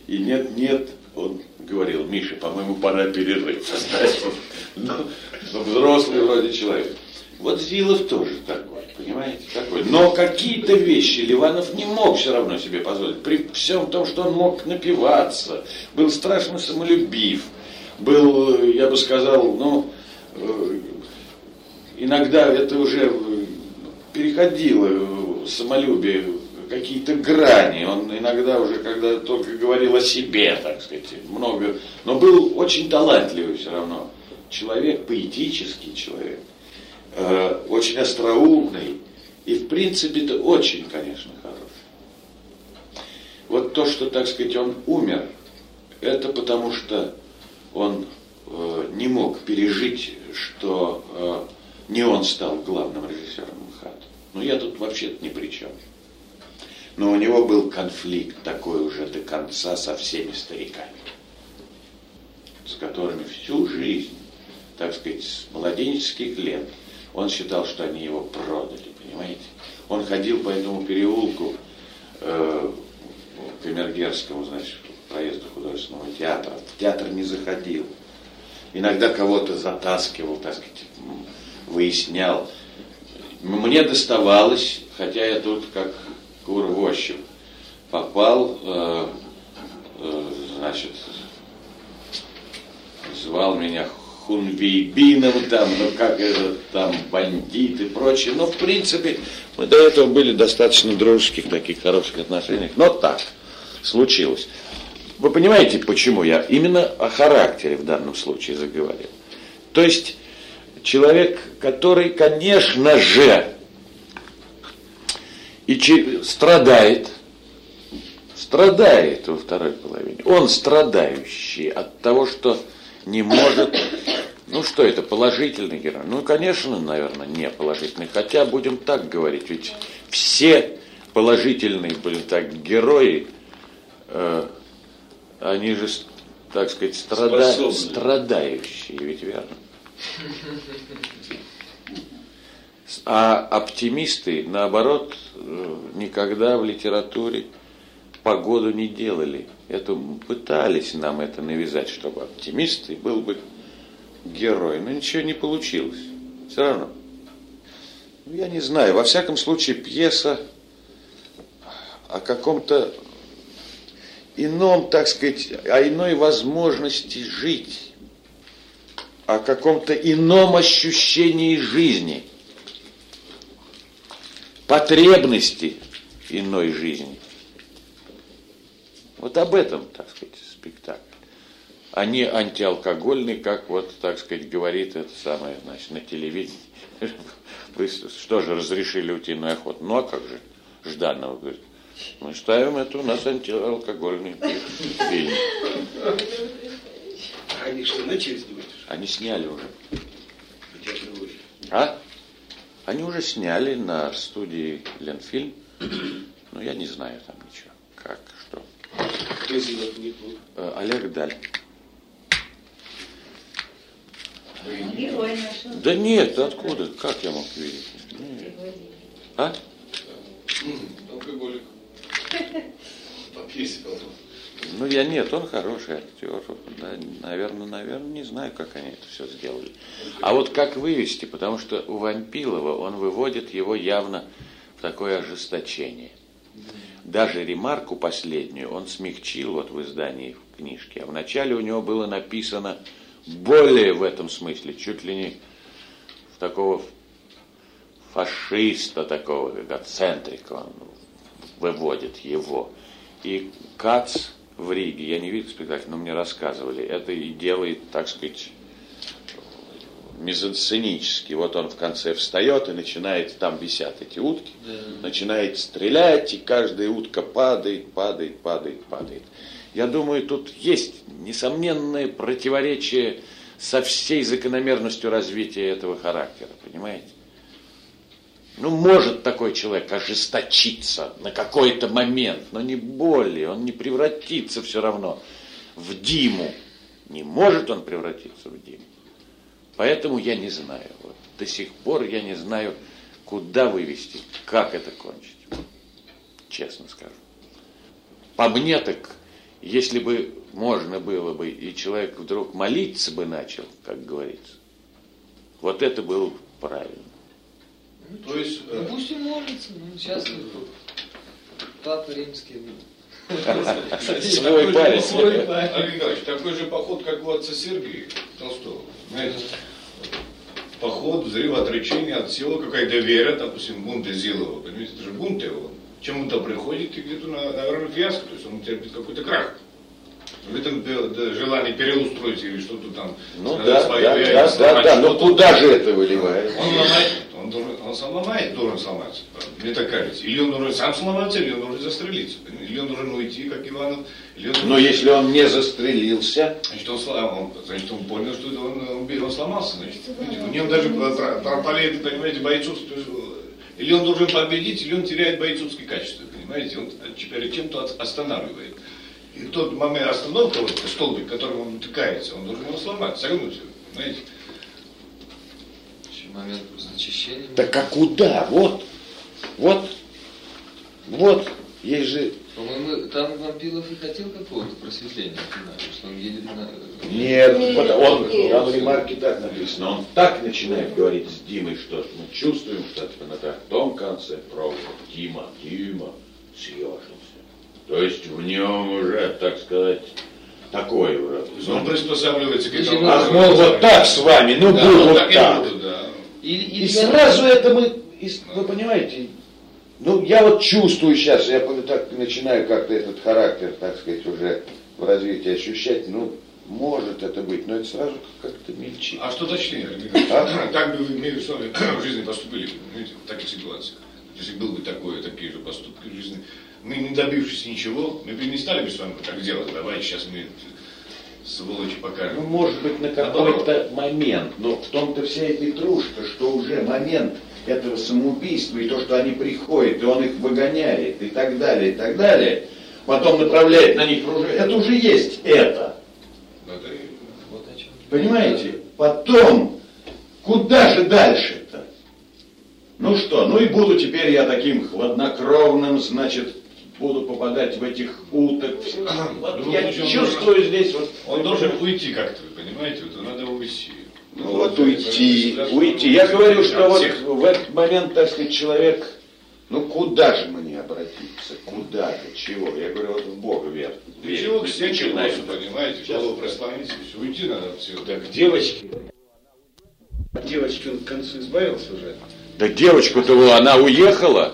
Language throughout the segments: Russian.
И нет, он говорил: Миша, по-моему, пора перерыв составить. Но взрослый вроде человек. Вот Зилов тоже такой, понимаете, такой. Но какие-то вещи Ливанов не мог все равно себе позволить. При всем том, что он мог напиваться, был страшно самолюбив, был, я бы сказал, иногда это уже переходило самолюбие какие-то грани. Он иногда уже, когда только говорил о себе, так сказать, много, но был очень талантливый все равно человек, поэтический человек. Очень остроумный и, в принципе-то, очень, конечно, хороший. Вот то, что, так сказать, он умер, это потому что он не мог пережить, что не он стал главным режиссером МХАТ. Ну, я тут вообще-то ни при чем. Но у него был конфликт такой уже до конца со всеми стариками, с которыми всю жизнь, так сказать, с младенческих лет, он считал, что они его продали, понимаете? Он ходил по этому переулку к Эмергерскому, значит, проезду художественного театра. В театр не заходил. Иногда кого-то затаскивал, так сказать, выяснял. Мне доставалось, хотя я тут как кур в ощупь попал, значит, звал меня Хунвейбином, там, как это, там, бандит и прочее. Но, в принципе, мы до этого были достаточно дружеских, таких хороших отношениях. Но так случилось. Вы понимаете, почему я именно о характере в данном случае заговорил? То есть, человек, который, конечно же, и страдает во второй половине. Он страдающий от того, что не может, что это, положительный герой? Ну, конечно, наверное, не положительный. Хотя, будем так говорить, ведь все положительные, герои, они же, так сказать, страдающие, ведь верно? А оптимисты, наоборот, никогда в литературе погоду не делали. Это пытались нам это навязать, чтобы оптимист был бы герой. Но ничего не получилось. Все равно. Я не знаю. Во всяком случае, пьеса о каком-то ином, так сказать, о иной возможности жить. О каком-то ином ощущении жизни. Потребности иной жизни. Вот об этом, так сказать, спектакль. А не антиалкогольный, как вот, так сказать, говорит это самое, значит, на телевидении. Вы что же, разрешили утиную охоту? Ну, а как же? Жданова говорит, мы ставим это, у нас антиалкогольный фильм. Они что, начали снимать? Они сняли уже. А? Они уже сняли на студии Ленфильм. Но я не знаю там ничего. Как, что. Кто Зилов не был? Олег Даль. Герой нашел. Да нет, откуда? Как я мог видеть? А? Алкоголик. По пьесе потом. Ну, он хороший актер. Да, наверное, не знаю, как они это все сделали. А вот как вывести, потому что у Вампилова он выводит его явно в такое ожесточение. Даже ремарку последнюю он смягчил вот в издании книжки. А вначале у него было написано более в этом смысле, чуть ли не в такого фашиста, такого эгоцентрика он выводит его. И Кац в Риге, я не видел спектакль, но мне рассказывали, это и делает, так сказать, мизансценически. Вот он в конце встает и начинает, там висят эти утки, начинает стрелять, и каждая утка падает. Я думаю, тут есть несомненное противоречие со всей закономерностью развития этого характера, понимаете? Ну, может такой человек ожесточиться на какой-то момент, но не более, он не превратится все равно в Диму. Не может он превратиться в Диму. Поэтому я не знаю. Вот, до сих пор я не знаю, куда вывести, как это кончить. Честно скажу. По мне так Если бы можно было бы, и человек вдруг молиться бы начал, как говорится, вот это было бы правильно. То есть... Пусть и молится, сейчас Папа Римский. Свой парень. Олег Николаевич, такой же поход, как у отца Сергия Толстого. Знаете, поход, взрыв, отречение от всего, какая-то вера, допустим, бунт Зилова, понимаете, это же бунт его. Чему-то приходит и где-то, наверное, фиаско, то есть он терпит какой-то крах. В этом желании переустроить или что-то там. Ну да, но куда же это выливает? Он ломает, он сам ломает, должен сломаться, мне так кажется. Или он должен сам сломаться, или он должен застрелиться. Или он должен уйти, как Иванов. Но если он не застрелился... Значит, он понял, что он сломался. Значит. У него даже пропали, понимаете, бойцовство. Или он должен победить, или он теряет бойцовские качества, понимаете? Он перед чем-то останавливает. И в тот момент остановка, вот столбик, которым он утыкается, он должен его сломать, согнуть его, понимаете? Момент зачищения. Так а куда? Вот, есть же... По-моему, там Вампилов и хотел какого-то просветления, что он едет на... Нет, там в ремарке так написано, он так начинает говорить с Димой, что мы чувствуем, что на том конце провода Дима съежился. То есть в нем уже, так сказать, такой уже. Он приспосабливается к этому. Ах, мол, вот так с вами, ну да, был вот так. Буду, да. И сразу это вы понимаете, ну я вот чувствую сейчас, я так начинаю как-то этот характер, так сказать, уже в развитии ощущать, ну, может это быть, но это сразу как-то мельчит. А что точнее, как бы вы между вами в жизни поступили, понимаете, в таких ситуациях? Если был бы такие же поступки в жизни, мы, не добившись ничего, мы бы не стали бы с вами так делать. Давайте сейчас мы сволочи покажем. Ну, может быть, на какой-то момент, но в том-то вся и петрушка, что уже момент этого самоубийства, и то, что они приходят, и он их выгоняет, и так далее, потом направляет на них ружье, это уже есть это. Вот о чем. Понимаете? Потом, куда же дальше-то? Ну что, ну и буду теперь я таким хладнокровным, значит, буду попадать в этих уток. Вот я чувствую здесь вот... Он должен уйти как-то, вы понимаете? Вот надо уйти. Ну вот уйти. Я говорю, что вот в этот момент, так сказать, человек, ну куда же мне обратиться? Куда же? Чего? Я говорю, вот в Бога верь. Чего к стенке носу, понимаете? Голову прислониться, все, уйти надо от всего. Так, девочки. От девочки он к концу избавился уже. Да девочку-то она уехала.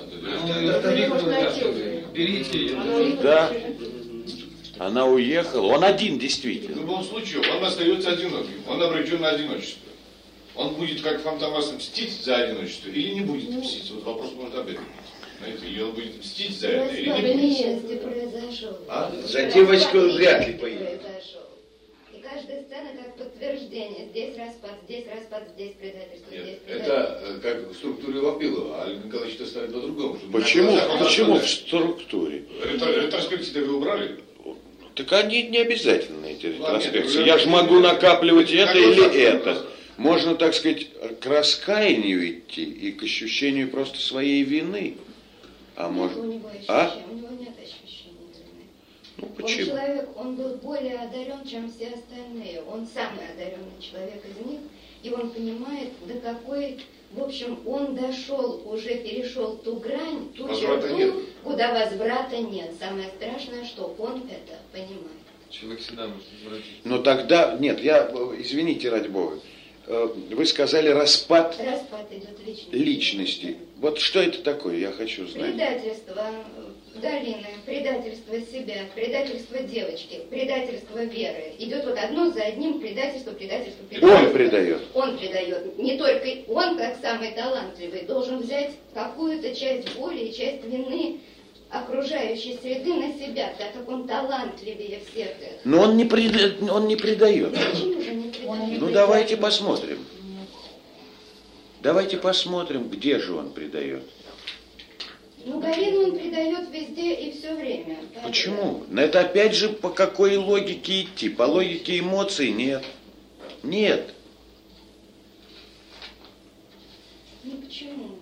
Берите ее. Да. Она уехала. Он один, действительно. В любом случае, он остается одиноким. Он обречен на одиночество. Он будет, как Фантомас, мстить за одиночество или не будет мстить? Вот вопрос может об этом. Знаете, или он будет мстить за это, или не будет. Произошел. За девочку он вряд ли поедет. И каждая сцена как подтверждение. Здесь распад, здесь предательство, Нет, здесь это предательство. как в структуре Вампилова, а Олег Николаевич это ставит по-другому. Почему в структуре? Ретроспекции вы убрали? Так они не обязательно, эти ретроспекции. Нет, Я же могу накапливать это Какой или факт? это. Можно, так сказать, к раскаянию идти и к ощущению просто своей вины. А может... У него А? у него нет ощущения вины. Ну Он почему? человек, он был более одарен, чем все остальные. Он самый одаренный человек из них, и он понимает, до какой, в общем, он дошел, уже перешел ту грань, ту Возврата нет. черту, куда возврата нет. Самое страшное, что он это понимает. Человек всегда может возвратиться. Но тогда, нет, извините, ради Бога, вы сказали распад Распад идет личности. личности. Вот что это такое, я хочу знать. Предательство Галины, предательство себя, предательство девочки, предательство Веры. Идет вот одно за одним предательство. Он предает. Он предает. Не только он, как самый талантливый, должен взять какую-то часть боли и часть вины окружающей среды на себя, так как он талантливее всех их. Но он не предает. Почему же не предает? Ну давайте посмотрим. Давайте посмотрим, где же он предает. Ну, Галину он предает везде и все время. Почему? Но это опять же по какой логике идти? По логике эмоций нет. Нет. Ну почему?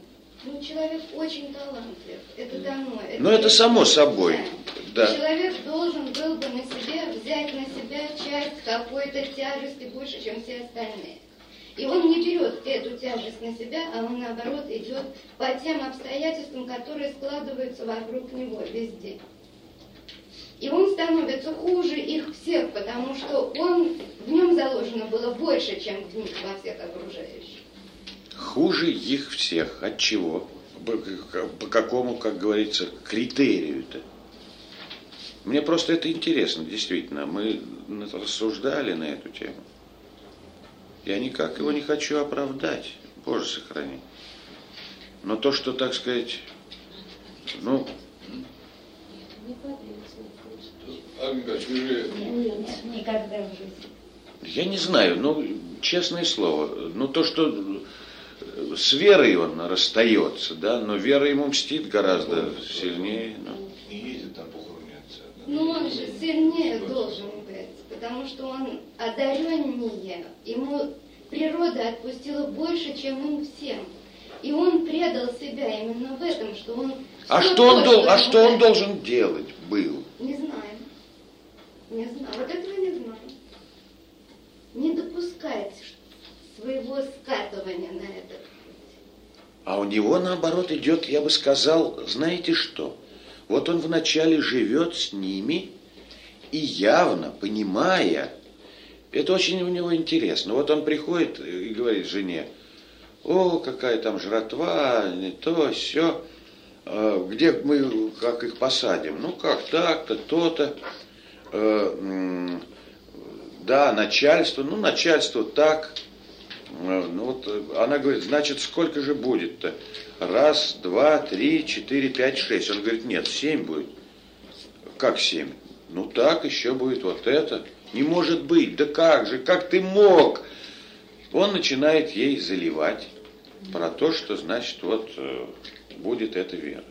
Ну, человек очень талантлив, это дано. Но это само собой, да. Человек должен был бы на себя взять на себя часть какой-то тяжести больше, чем все остальные. И он не берет эту тяжесть на себя, а он, наоборот, идет по тем обстоятельствам, которые складываются вокруг него везде. И он становится хуже их всех, потому что в нем заложено было больше, чем в них во всех окружающих. Хуже их всех. От чего? По какому, как говорится, критерию-то? Мне просто это интересно, действительно. Мы рассуждали на эту тему. Я никак его не хочу оправдать. Боже, сохрани. Но то, что, так сказать, ну... Никогда в жизни. Я не знаю, ну, честное слово, ну, то, что с верой он расстается, да, но вера ему мстит гораздо сильнее. Не ездит там похорониться. Ну, он же сильнее должен быть, потому что он одареннее. Ему природа отпустила больше, чем им всем. И он предал себя именно в этом, что он... А что он должен делать был? Не знаю. Не знаю. Вот этого не знаю. Не допускать своего скатывания на этот путь. А у него, наоборот, идет, я бы сказал, знаете что? Вот он вначале живет с ними и явно, понимая, это очень у него интересно. Вот он приходит и говорит жене: о, какая там жратва, не то, сё. Где мы, как их посадим? Ну, как так-то, то-то. Да, начальство, ну, начальство так. Ну, вот она говорит: значит, сколько же будет-то? 1, 2, 3, 4, 5, 6. Он говорит: нет, 7 будет. Как 7? Ну, так, еще будет вот это. Не может быть, да как же, как ты мог? Он начинает ей заливать про то, что, значит, вот будет эта вера.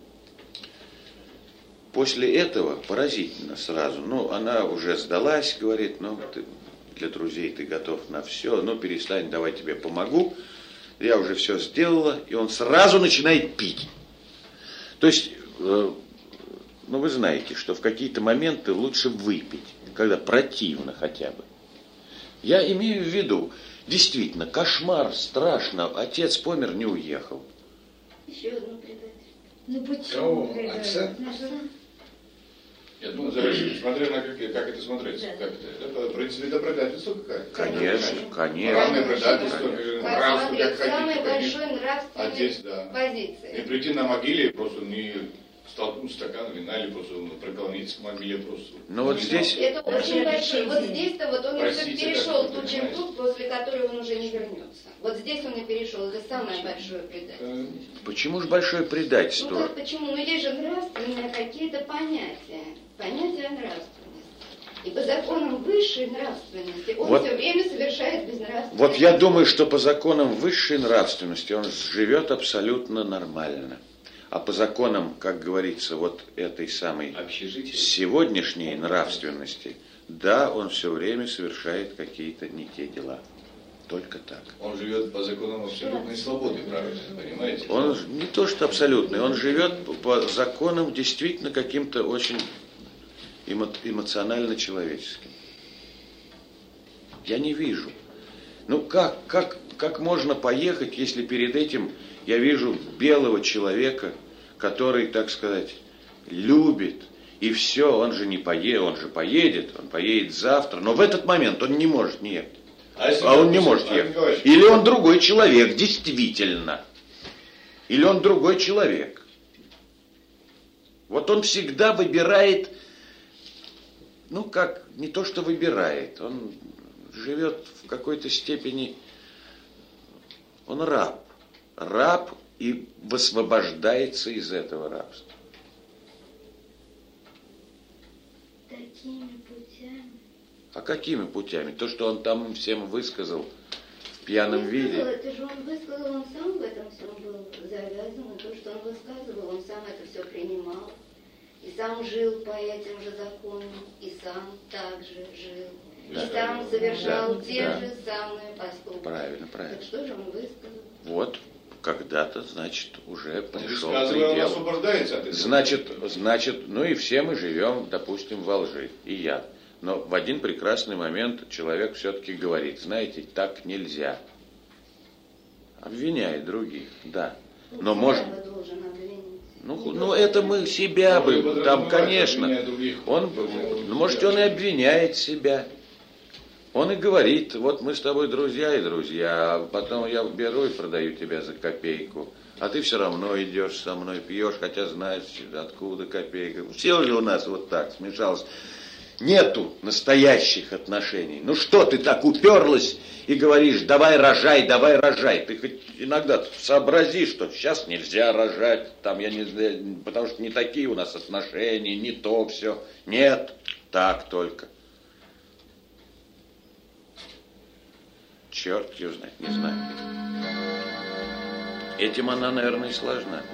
После этого поразительно сразу, ну, она уже сдалась, говорит: ну, для друзей ты готов на все, ну, перестань, давай тебе помогу, я уже все сделала, и он сразу начинает пить. То есть, ну, вы знаете, что в какие-то моменты лучше выпить, когда противно хотя бы. Я имею в виду, действительно, кошмар, страшно, отец помер, не уехал. Еще одно предательство. Ну почему? Кого? Отца? Я думаю, зависит, смотря на как это смотреть. Да. Как это, в принципе, это предательство какое-то. Конечно, конечно. Равное предательство, нравство, Смотри, как самой хотите. большой нравственной Отец, да. позиции. И прийти на могиле и просто не столкнуть стакан вина или просто преклониться к могиле просто. Ну вот здесь... Это очень большой. Вот здесь-то вот он уже Простите, перешел как ту вы черту, после которой он уже не вернется. Вот здесь он и перешел. Это самое большое предательство. Почему же большое Ну предательство? как, почему? Ну есть же нравственные какие-то понятия. Понятия нравственности. И по законам высшей нравственности он Вот. все время совершает безнравственность. Вот я думаю, что по законам высшей нравственности он живет абсолютно нормально. А по законам, как говорится, вот этой самой Общежитие. сегодняшней нравственности, да, он все время совершает какие-то не те дела. Только так. Он живет по законам абсолютной свободы, правильно, понимаете? Он не то что абсолютный, он живет по законам действительно каким-то очень эмоционально-человеческим. Я не вижу. Ну как можно поехать, если перед этим я вижу белого человека, который, так сказать, любит, и все, он же не поедет, он же поедет, он поедет завтра, но в этот момент он не может не ехать. А он не может ехать. Или он другой человек, действительно. Или он другой человек. Вот он всегда выбирает, ну как, не то что выбирает, он живет в какой-то степени, он раб. Раб и высвобождается из этого рабства. Такими путями. А какими путями? То, что он там всем высказал в пьяном виде. Это же он высказал, он сам в этом всем был завязан. И то, что он высказывал, он сам это все принимал. И сам жил по этим же законам, и сам так же жил. Да. И сам совершал Да, те да. же самые поступки. Правильно, правильно. Так что же он высказал? Вот. когда-то, значит, уже пришел Он предел. освобождается от этого. Значит, ну и все мы живем, допустим, во лжи, и я. Но в один прекрасный момент человек все-таки говорит, знаете, так нельзя. Обвиняет других, да. Но может... Ну, это мы себя бы, там, конечно. Может, он и обвиняет себя. Он и говорит, вот мы с тобой друзья и друзья, а потом я беру и продаю тебя за копейку, а ты все равно идешь со мной, пьешь, хотя знаешь, откуда копейка. Все же у нас вот так смешалось. Нету настоящих отношений. Ну что ты так уперлась и говоришь, давай рожай, давай рожай. Ты хоть иногда сообрази, что сейчас нельзя рожать, там, я не знаю, потому что не такие у нас отношения, не то все. Нет, так только. Черт ее знает, не знаю. Этим она, наверное, и сложна.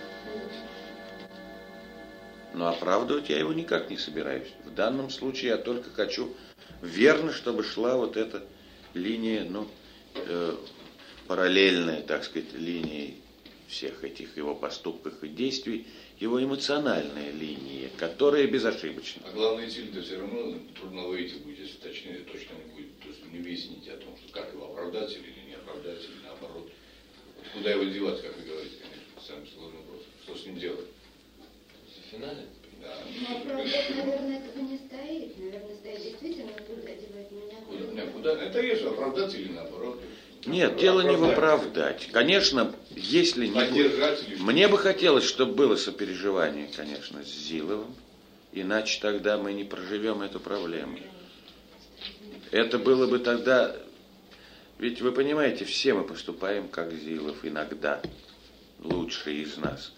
Но оправдывать я его никак не собираюсь. В данном случае я только хочу верно, чтобы шла вот эта линия, параллельная, так сказать, линии всех этих его поступков и действий, его эмоциональная линия, которая безошибочна. А главная цель-то все равно трудно выйти будет, если точно не будет. То есть не выясните о том, что как его оправдать или не оправдать, или наоборот. Вот куда его девать, как вы говорите, конечно, самый сложный вопрос. Что с ним делать? В финале? Да. Ну, оправдать, наверное, этого не стоит. Наверное, стоит действительно, куда девать меня. Куда? Это есть оправдать или наоборот? Нет, дело не в оправдать. Конечно, если не... Мне бы хотелось, чтобы было сопереживание, конечно, с Зиловым. Иначе тогда мы не проживем эту проблему. Это было бы тогда... Ведь вы понимаете, все мы поступаем как Зилов иногда. Лучшие из нас.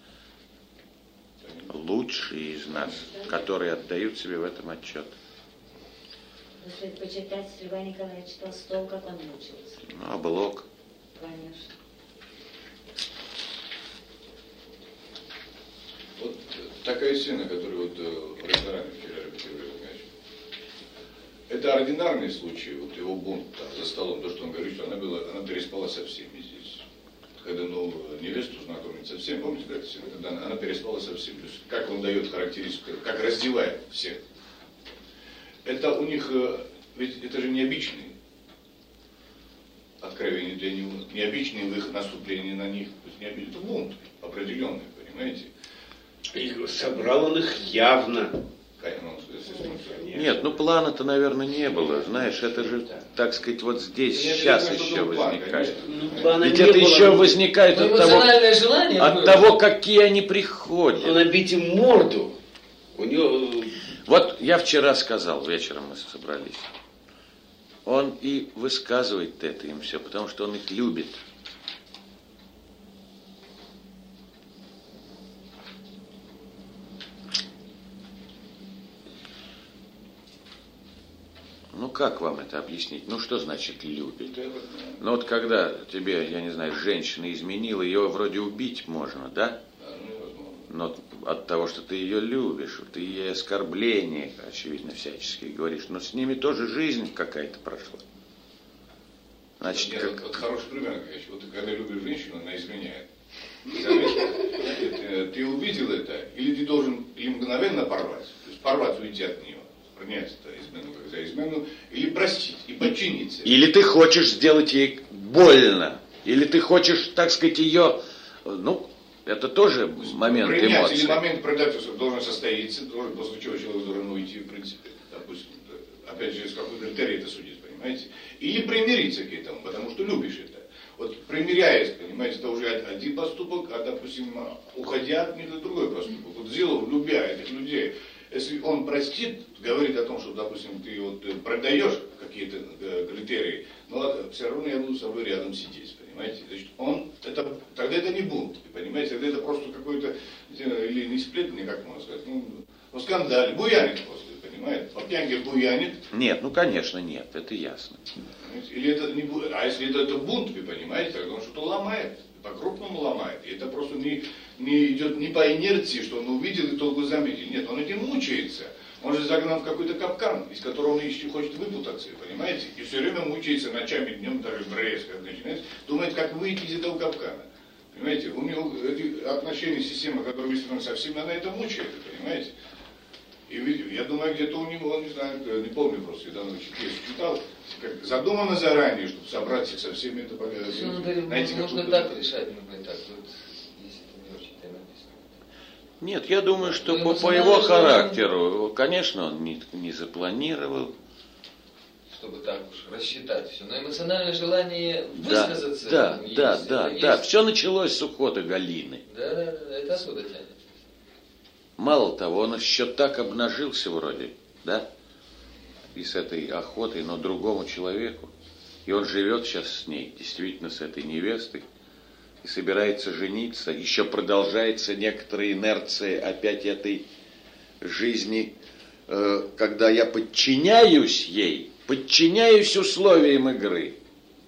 Лучшие из нас, которые отдают себе в этом отчет. Стоит почитать Льва Николаевича Толстого, как он мучился. Ну, а Блок? Конечно. Вот такая сцена, которую вот в ресторане вчера репетировали, это ординарный случай, вот его бунт там, за столом, то, что он говорит, что она переспала со всеми здесь. Когда новую невесту знакомит со всеми, помните, да, когда она переспала со всеми. То есть, как он дает характеристику, как раздевает всех. Это у них, ведь это же необычные откровения для него, необычные в их наступлении на них. То есть, это бунт определенный, понимаете? И собрал он их явно. Нет, плана-то, наверное, не было. Знаешь, это же, так сказать, вот здесь, сейчас еще возникает. Ведь это еще возникает от того, какие они приходят. Он набить им морду. У него... Вот я вчера сказал, вечером мы собрались. Он и высказывает это им все, потому что он их любит. Ну, как вам это объяснить? Ну, что значит любит? Ну, вот когда тебе, я не знаю, женщина изменила, ее вроде убить можно, да? Но от того, что ты ее любишь, ты ей оскорбления, очевидно, всяческие говоришь, но с ними тоже жизнь какая-то прошла. Значит, нет, как... вот хороший пример, конечно. Вот когда любишь женщину, она изменяет. Ты увидел это, или ты должен или мгновенно порвать, то есть порвать, уйти от нее. Принять это измену, как за измену, или простить, и подчиниться. Или ты хочешь сделать ей больно, или ты хочешь, так сказать, ее, это тоже момент эмоций. Или момент предательства должен состоиться, после чего человек должен уйти, в принципе, допустим, опять же, из какой критерий это судить, понимаете? Или примириться к этому, потому что любишь это. Вот примиряясь, понимаете, это уже один поступок, а, допустим, уходя от них, это другой поступок. Вот Зилов, любя этих людей, если он простит, говорит о том, что, допустим, ты вот продаешь какие-то критерии, но все равно я буду с собой рядом сидеть, понимаете? Значит, тогда это не бунт, понимаете? Тогда это просто какой-то, или не сплетни, как можно сказать, скандаль, буянит просто, понимаете? По пьянке буянит. Нет, конечно, нет, это ясно. Или это не бунт, а если это бунт, вы понимаете, тогда он что-то ломает. По-крупному ломает. И это просто не идет не по инерции, что он увидел и только заметил. Нет, он этим мучается. Он же загнан в какой-то капкан, из которого он еще хочет выпутаться, понимаете? И все время мучается ночами, днем, даже в БРС, как начинается, думает, как выйти из этого капкана. Понимаете, у него эти отношения, система, которая выстроена со всеми, она это мучает, понимаете? И я думаю, где-то у него, не знаю, не помню просто, я давно читал, как задумано заранее, чтобы собраться со всеми это показать. Можно так решать, например, так, вот, если это не очень написано. Нет, я думаю, что по его характеру, конечно, он не запланировал. Чтобы так уж рассчитать все. Но эмоциональное желание высказаться есть. Да. Все началось с ухода Галины. Да, это отсюда тянет. Мало того, он еще так обнажился вроде, да, и с этой охотой, но другому человеку. И он живет сейчас с ней, действительно, с этой невестой, и собирается жениться. Еще продолжается некоторая инерция опять этой жизни, когда я подчиняюсь ей, подчиняюсь условиям игры.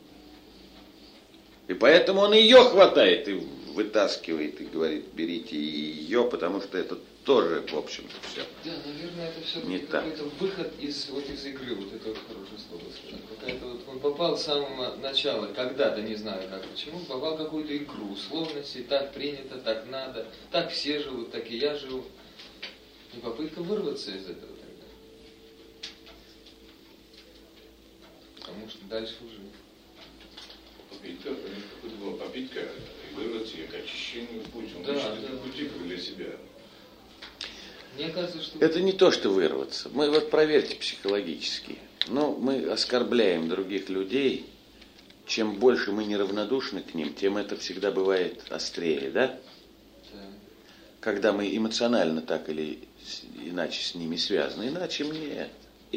И поэтому он ее хватает и вытаскивает, и говорит, берите ее, потому что это тоже, в общем-то, все. Да, наверное, это все не какой-то выход из игры, вот это вот хорошее слово сказать. Какая-то вот он попал с самого начала, когда-то, не знаю как, почему, попал в какую-то игру, условности, так принято, так надо, так все живут, так и я живу. И попытка вырваться из этого тогда. Потому что дальше уже... Попытка, это была попытка вырваться к очищению пути. Он ищет пути для себя. Мне кажется, что... Это не то, что вырваться. Мы вот проверьте психологически. Но мы оскорбляем других людей. Чем больше мы неравнодушны к ним, тем это всегда бывает острее, да? Да. Когда мы эмоционально так или иначе с ними связаны. Иначе нет.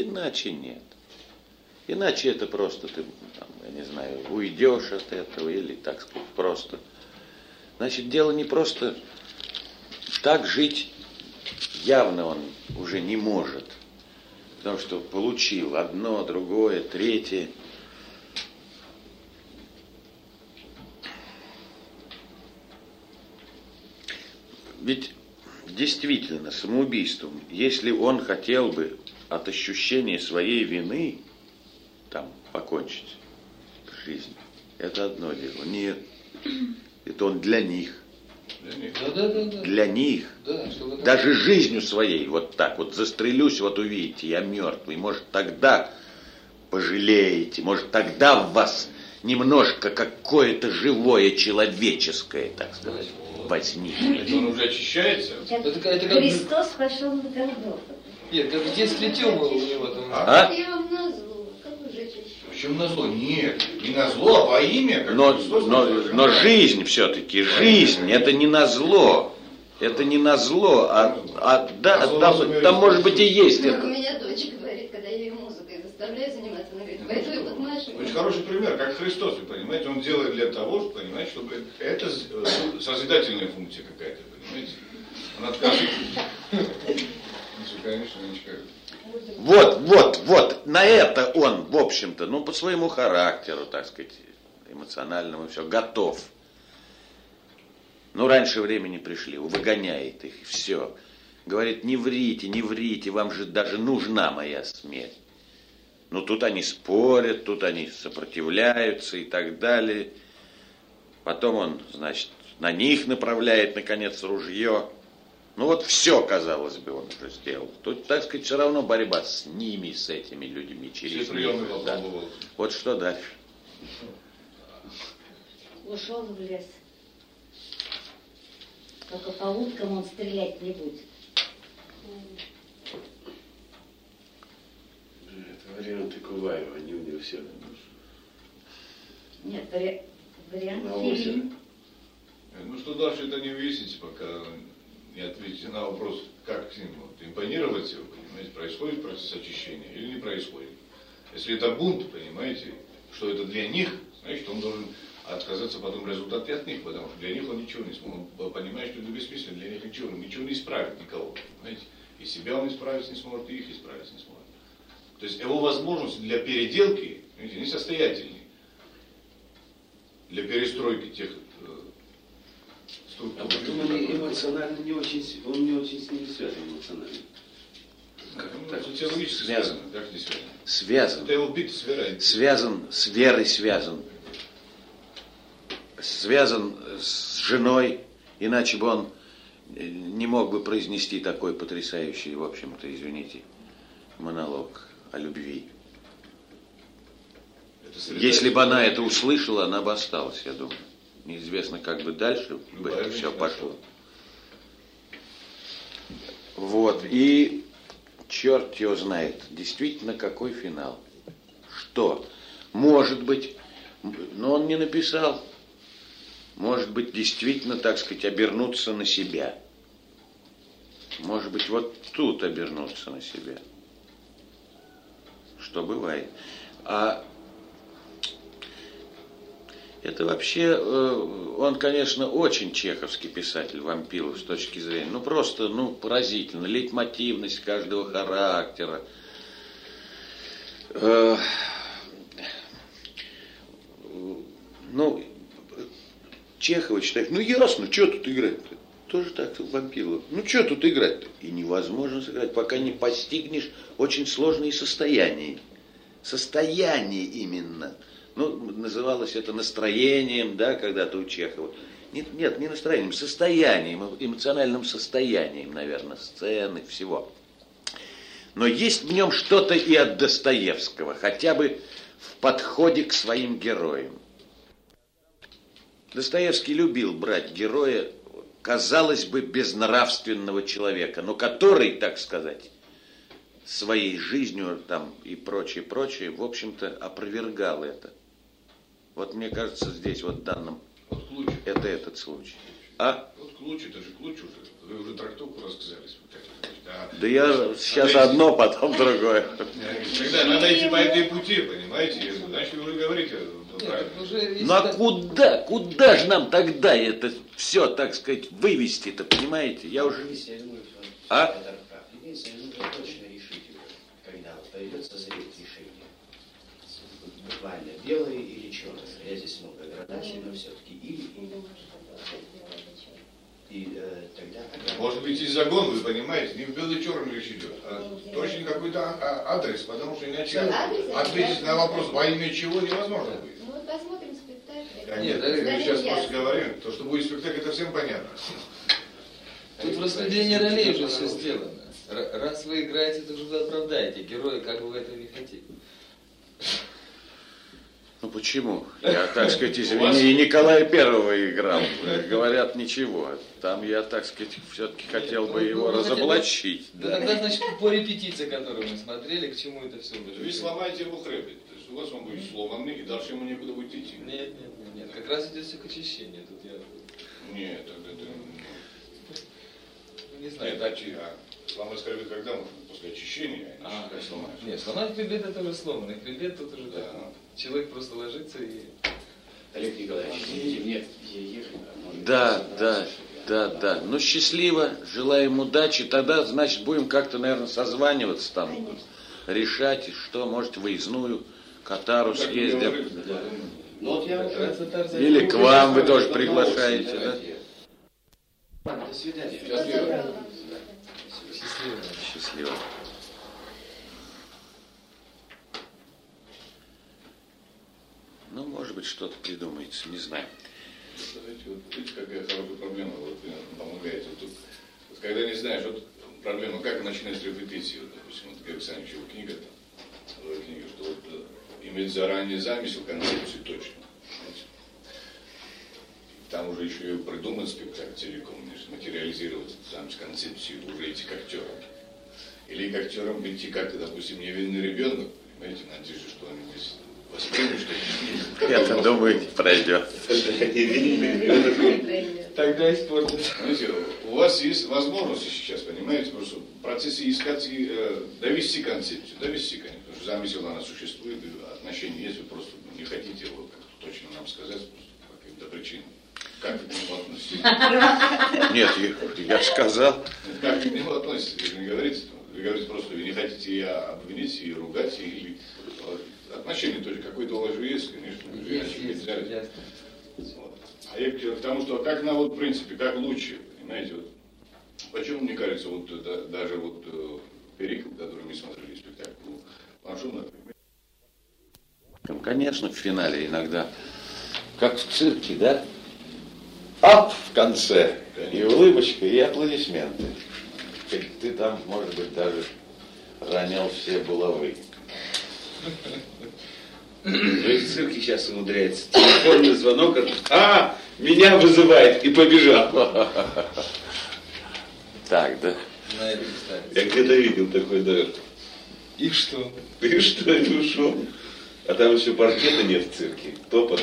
Иначе это просто ты, там, я не знаю, уйдешь от этого или, так сказать, просто. Значит, дело не просто так жить. Явно он уже не может, потому что получил одно, другое, третье. Ведь действительно самоубийством, если он хотел бы от ощущения своей вины там покончить жизнь, это одно дело. Нет, это он для них. Для них. Да, даже жизнью своей вот так вот застрелюсь, вот увидите, я мертвый. Может, тогда пожалеете, может, тогда в вас немножко какое-то живое человеческое, так сказать, возникнет. Это он уже очищается? Христос пошел на Голгофу. Нет, как в детстве Тёма у него там. Я вам назло. Как вы же очищаете? Почему назло? Нет, не назло, а во имя. Но жизнь все-таки, жизнь, это не назло. Это не назло, там может быть и есть это. У меня дочь говорит, когда я ее музыкой заставляю заниматься, она говорит, пойду под машину. Очень хороший пример, как Христос, вы понимаете, он делает для того, понимаете, чтобы это созидательная функция какая-то, понимаете. Он отказывает. Конечно, Вот, на это он, в общем-то, по своему характеру, так сказать, эмоциональному, все, готов. Раньше времени пришли, выгоняет их, все. Говорит, не врите, вам же даже нужна моя смерть. Тут они спорят, тут они сопротивляются и так далее. Потом он, значит, на них направляет, наконец, ружье. Все, казалось бы, он уже сделал. Тут, так сказать, все равно борьба с ними, с этими людьми, через них. Да. Вот что дальше. Ушел в лес. Только по уткам он стрелять не будет. Это варианты Куваева, не университет. Нет, вариант фильм. Что дальше это не выясните, пока не ответите на вопрос, как с ним импонировать его, понимаете, происходит процесс очищения или не происходит. Если это бунт, понимаете, что это для них, значит, он должен отказаться потом результаты от них, потому что для них он ничего не сможет. Он понимает, что это бессмысленно, для них ничего не исправит никого, понимаете. И себя он исправить не сможет, и их исправить не сможет. То есть его возможности для переделки, понимаете, несостоятельны. Для перестройки тех структур. А потом он эмоционально не очень с ними связан эмоционально. Социологически связан. Как не связан? Связан. Это его бит с верой. Связан, с верой связан. связан с женой, иначе бы он не мог бы произнести такой потрясающий, в общем-то, извините, монолог о любви. Если бы она это услышала, она бы осталась, я думаю. Неизвестно, как бы дальше бы это все пошло. Вот, и черт его знает, действительно, какой финал. Что? Может быть, но он не написал, может быть, действительно, так сказать, обернуться на себя. Может быть, вот тут обернуться на себя. Что бывает. А это вообще, он, конечно, очень чеховский писатель, Вампилов, с точки зрения, ну, просто, ну, поразительно, лейтмотивность каждого характера. Ну, Чехова читать, ну, ясно, что тут играть-то? Тоже так, Вампилов. Ну, что тут играть-то? И невозможно сыграть, пока не постигнешь очень сложные состояния. Состояние именно. Ну, называлось это настроением, да, когда-то у Чехова. Нет, не настроением, состоянием, эмоциональным состоянием, наверное, сцены, всего. Но есть в нем что-то и от Достоевского, хотя бы в подходе к своим героям. Достоевский любил брать героя, казалось бы, безнравственного человека, но который, так сказать, своей жизнью там и прочее, в общем-то, опровергал это. Вот мне кажется, здесь вот в данном, вот это этот случай. А? Вот ключ, это же ключ уже. Вы уже трактовку рассказались. Да я сейчас одно, потом другое. Тогда надо идти по этой пути, понимаете? Значит, вы уже говорите. Ну а куда же нам тогда это все, так сказать, вывести-то, понимаете? Я уже... А? Единственное, нужно точно решить, когда пойдет созреть решение. Буквально белое или черное. Я здесь много градаций, но все-таки и тогда... Может быть, и загон, вы понимаете, не в белый черный речь идет, а точно какой-то адрес, потому что иначе ответить на вопрос, во имя чего, невозможно будет. Ну вот посмотрим спектакль. Нет, мы сейчас просто говорим, то, что будет спектакль, это всем понятно. Тут в распределении ролей уже все сделано. Раз вы играете, то уже вы оправдаете героя, как бы вы этого не хотели. Ну почему? Я, так сказать, извини, и Николая Первого играл. Говорят, ничего. Там я, так сказать, все-таки хотел бы его разоблачить. Да, тогда, значит, по репетиции, которую мы смотрели, к чему это все было. Вы сломаете его хребет. То есть у вас он будет сломанный, и дальше ему некуда будет идти. Нет. Как раз идет все к очищению. Тут я... Нет, это... Не знаю. Нет, сломать хребет когда можно? После очищения, а не сломаешь. Нет, сломать хребет это уже сломанный. Хребет тут уже да. Так. Человек просто ложится и... Олег Николаевич, нет, Да. Ну, счастливо, желаем удачи. Тогда, значит, будем как-то, наверное, созваниваться там, решать, что, может, выездную Катару съездим. Или к вам вы тоже приглашаете, да? До свидания. Счастливо. Ну, может быть, что-то придумается, не знаю. Знаете, вот видите, какая хорошая проблема, вот вы помогаете. Вот, когда не знаешь, вот проблема, как начинать репетицию, допустим, вот как Александровичева книга, что вот иметь заранее замысел, концепцию точно. Понимаете? Там уже еще и придумать спектакль целиком, материализировать там с концепцией, уже идти к актерам. Или к актерам идти как-то, допустим, невинный ребенок, понимаете, надеюсь, что они здесь воспримут, что Я-то думаю, не пройдет. Тогда испортится. Знаете, у вас есть возможности сейчас, понимаете, просто в процессе искать и довести концепцию, конечно, потому что замысел она существует, отношения есть, вы просто не хотите его как-то точно нам сказать, по каким-то причинам. Как вы к нему относитесь? Нет, я сказал. Как вы к нему относитесь? Вы не говорите, вы говорите просто, вы не хотите и обвинить, и ругать, или отношения тоже какой-то у вас же есть, конечно, иначе нельзя. Вот. А я к тому, что как на вот в принципе, как лучше, понимаете, вот, почему мне кажется, вот даже вот перикл, который мы смотрели спектакль, Паншон, например. Конечно, в финале иногда как в цирке, да? Ап в конце, и улыбочка, и аплодисменты. Ты там, может быть, даже ронял все булавы. Но и в цирке сейчас умудряется. Телефонный звонок, меня вызывает, и побежал. Так, да? На это ставится. Я где-то видел такой даже. И что? И что, и ушел. А там еще паркета нет в цирке. Топот.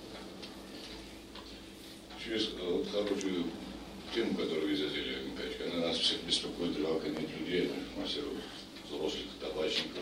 Через хорошую тему, которую вы задели, Николаевич, она нас всех беспокоит, жалко нет людей, мастеров, взрослых, табачников,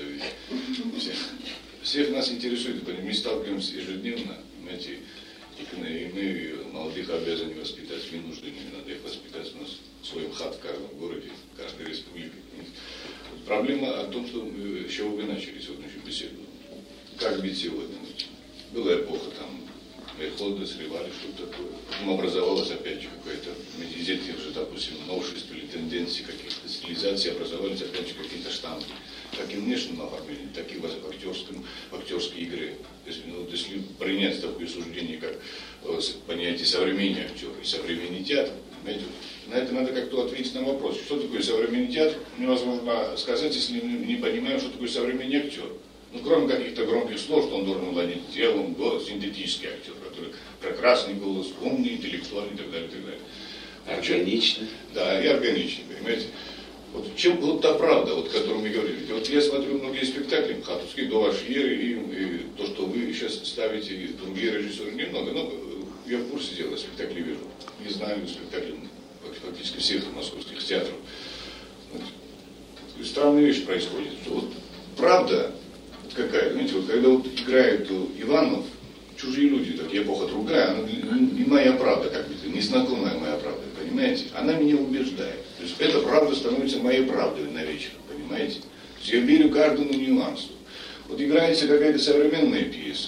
всех нас интересует, мы сталкиваемся ежедневно, понимаете, и мы молодых обязаны воспитать, вынуждены, надо их воспитать у нас в своем хат в каждом городе, в каждой республике. Вот проблема о том, что с чего вы начали сегодняшнюю беседу. Как быть сегодня? Была эпоха там, переходы, срывали, что-то такое. Потом образовалось опять же какое-то, из этих же, допустим, новшеств или тенденций каких-то стилизаций, образовались опять же какие-то штампы, как и внешнем оформлении, так и в актерской игре. То есть, если принять такое суждение, как понятие современный актер и современный театр, понимаете, на это надо как-то ответить на вопрос, что такое современный театр, невозможно сказать, если не понимаем, что такое современный актер. Ну, кроме каких-то громких слов, что он должен владеть телом, голос, синтетический актер, который прекрасный голос, умный, интеллектуальный и так далее, и так далее. Органичный. Да, и органичный, понимаете. Вот в чем вот та правда, вот, о которой мы говорили. Вот я смотрю многие спектакли, Хатовский, до вашей эры, и то, что вы сейчас ставите, и другие режиссеры, немного, но я в курсе дела, спектакли вижу. Не знаю спектаклей фактически всех московских театров. Вот. Странная вещь происходит, что вот правда какая, знаете, вот когда вот играет Иванов, чужие люди, так эпоха другая, она не моя правда, как бы, незнакомая моя правда, понимаете? Она меня убеждает. То есть эта правда становится моей правдой на вечер, понимаете? То есть я верю каждому нюансу. Вот играется какая-то современная пьеса,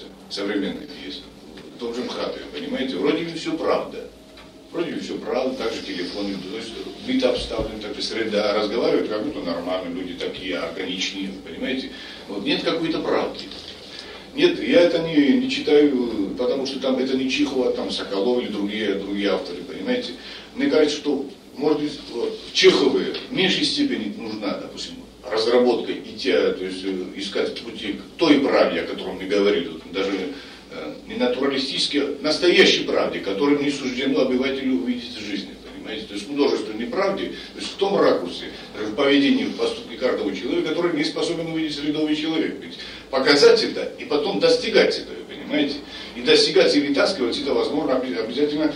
в том же МХАТове, понимаете? Вроде бы все правда. Вроде бы все правда, так же телефоны, то есть быт обставлен, так же среда, разговаривают как будто нормально, люди такие органичные, понимаете? Вот нет какой-то правды. Нет, я это не читаю, потому что там это не Чехова, там Соколов или другие авторы, понимаете? Мне кажется, что, может быть, Чеховы в меньшей степени нужна, допустим, разработка то есть искать пути к той правде, о которой мы говорили, даже не натуралистически, а настоящей правде, которую не суждено обывателю увидеть в жизни, понимаете? То есть художественной правде, то есть в том ракурсе, даже в поведении, в поступке каждого человека, который не способен увидеть рядовый человек. Ведь показать это и потом достигать этого, понимаете? И достигать и вытаскивать это возможно обязательно,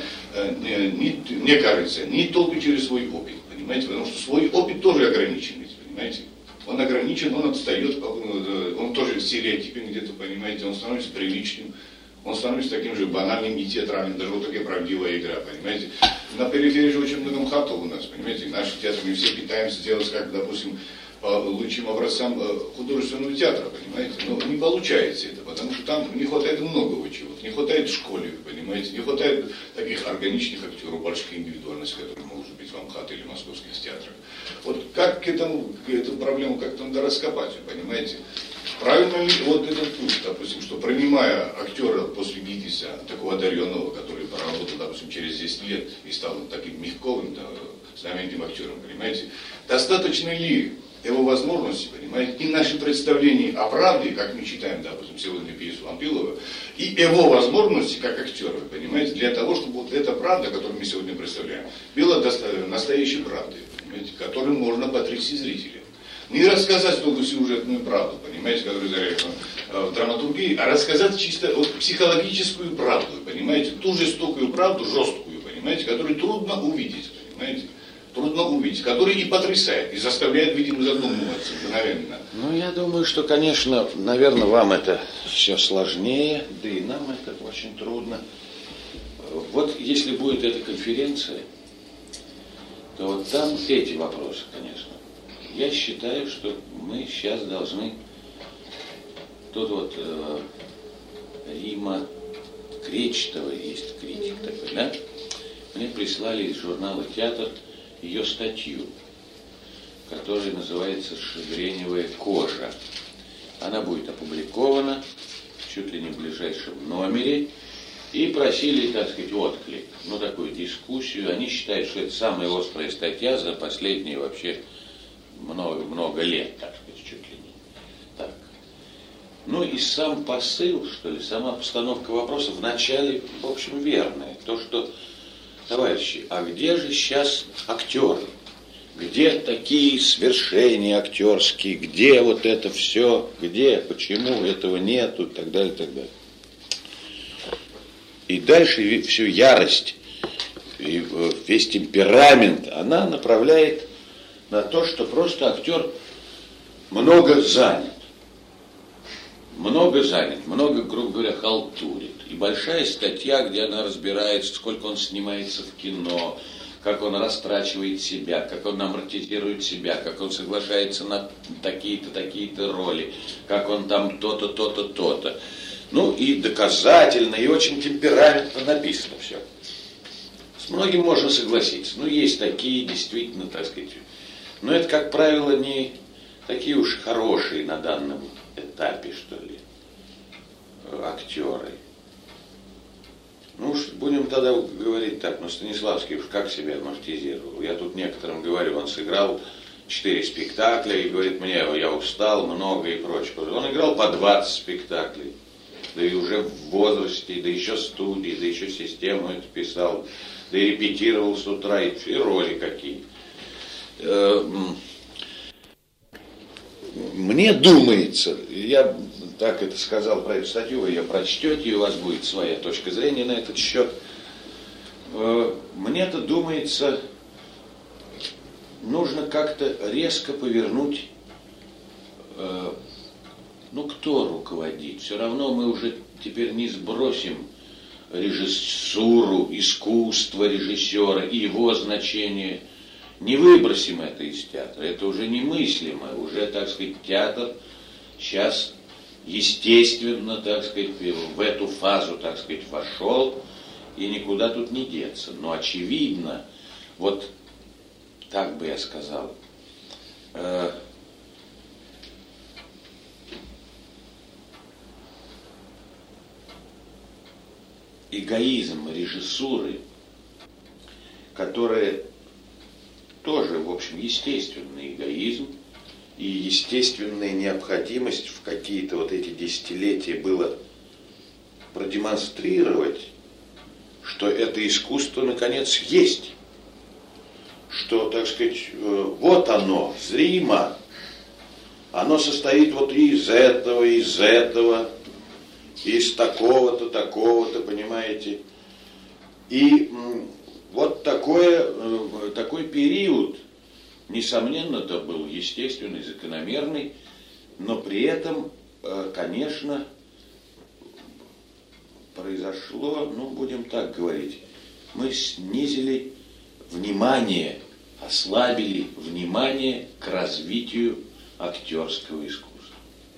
мне кажется, не только через свой опыт, понимаете? Потому что свой опыт тоже ограничен, понимаете? Он ограничен, он отстает, он тоже стереотипен где-то, понимаете, он становится приличным, он становится таким же банальным и театральным, даже вот такая правдивая игра, понимаете. На периферии же очень много МХАТов у нас, понимаете, наши театры, мы все пытаемся делать, как, допустим, по лучшим образцам художественного театра, понимаете, но не получается это, потому что там не хватает многого чего-то, не хватает в школе, понимаете, не хватает таких органичных актеров, больших индивидуальностей, которые могут быть в МХАТ или в московских театрах. Вот как эту проблему как-то надо раскопать, понимаете. Правильно ли вот этот путь, допустим, что принимая актера после ГИТИСа, такого одаренного, который поработал, допустим, через 10 лет и стал таким мягковым, да, знаменитым актером, понимаете, достаточно ли его возможности, понимаете, и наши представления о правде, как мы читаем, допустим, сегодня пьесу Вампилова, и его возможности как актера, понимаете, для того, чтобы вот эта правда, которую мы сегодня представляем, была настоящей правдой, понимаете, которую можно потрясти зрителя. Не рассказать только сюжетную правду, понимаете, которая заряжена в драматургии, а рассказать чисто вот психологическую правду, понимаете, ту жестокую правду, жесткую, понимаете, которую трудно увидеть, понимаете, который и потрясает, и заставляет, видимо, задумываться мгновенно. Ну, я думаю, что, конечно, наверное, вам это все сложнее, да и нам это очень трудно. Вот если будет эта конференция, то вот там эти вопросы, конечно. Я считаю, что мы сейчас должны... Тут вот Рима Кречетова есть критик такой, да? Мне прислали из журнала «Театр» ее статью, которая называется «Шагреневая кожа». Она будет опубликована чуть ли не в ближайшем номере. и просили, так сказать, отклик, ну, такую дискуссию. Они считают, что это самая острая статья за последние вообще много лет, так сказать, чуть ли не. Так. Ну и сам посыл, что ли, сама постановка вопроса вначале, в общем, верная. То, что, товарищи, а где же сейчас актеры? Где такие свершения актерские? Где вот это все? Где? Почему этого нету? И так далее, и так далее. И дальше всю ярость, и весь темперамент она направляет на то, что просто актер много занят. Много, грубо говоря, халтурит. И большая статья, где она разбирается, сколько он снимается в кино, как он растрачивает себя, как он амортизирует себя, как он соглашается на такие-то роли, как он там то-то, то-то, то-то. Ну и доказательно, и очень темпераментно написано все. С многим можно согласиться. Ну, есть такие, действительно, так сказать. Но это, как правило, не такие уж хорошие на данном этапе, что ли, актеры. Ну уж будем тогда говорить так, ну Станиславский уж как себя амортизировал. Я тут некоторым говорю, он сыграл 4 спектакля и говорит мне, я устал, много и прочее. Он играл по 20 спектаклей, да и уже в возрасте, да еще студии, да еще систему это писал, да и репетировал с утра, и роли какие. Мне думается, я так это сказал про эту статью, вы ее прочтете, и у вас будет своя точка зрения на этот счет. Мне-то думается, нужно как-то резко повернуть, ну кто руководит? Все равно мы уже теперь не сбросим режиссуру, искусство режиссера и его значение. Не выбросим это из театра, это уже немыслимо, уже, так сказать, театр сейчас естественно, так сказать, в эту фазу, так сказать, вошел, и никуда тут не деться. Но очевидно, вот так бы я сказал, эгоизм режиссуры, которая тоже, в общем, естественный эгоизм и естественная необходимость в какие-то вот эти десятилетия было продемонстрировать, что это искусство, наконец, есть. Что, так сказать, вот оно, зримо. Оно состоит вот из этого, из такого-то, такого-то, понимаете. И вот такой период, несомненно, это был естественный, закономерный, но при этом, конечно, произошло, ну, будем так говорить, мы снизили внимание, ослабили внимание к развитию актерского искусства.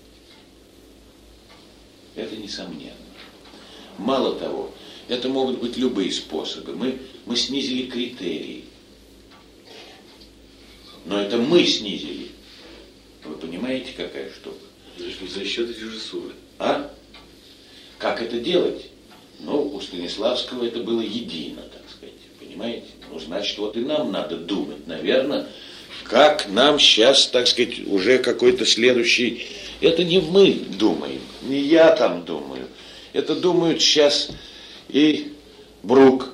Это несомненно. Мало того, это могут быть любые способы. Мы снизили критерии. Но это мы снизили. Вы понимаете, какая штука? За счет режиссуры. А? Как это делать? Ну, у Станиславского это было едино, так сказать. Понимаете? Ну, значит, вот и нам надо думать, наверное, как нам сейчас, так сказать, уже какой-то следующий... Это не мы думаем, не я там думаю. Это думают сейчас и Брук,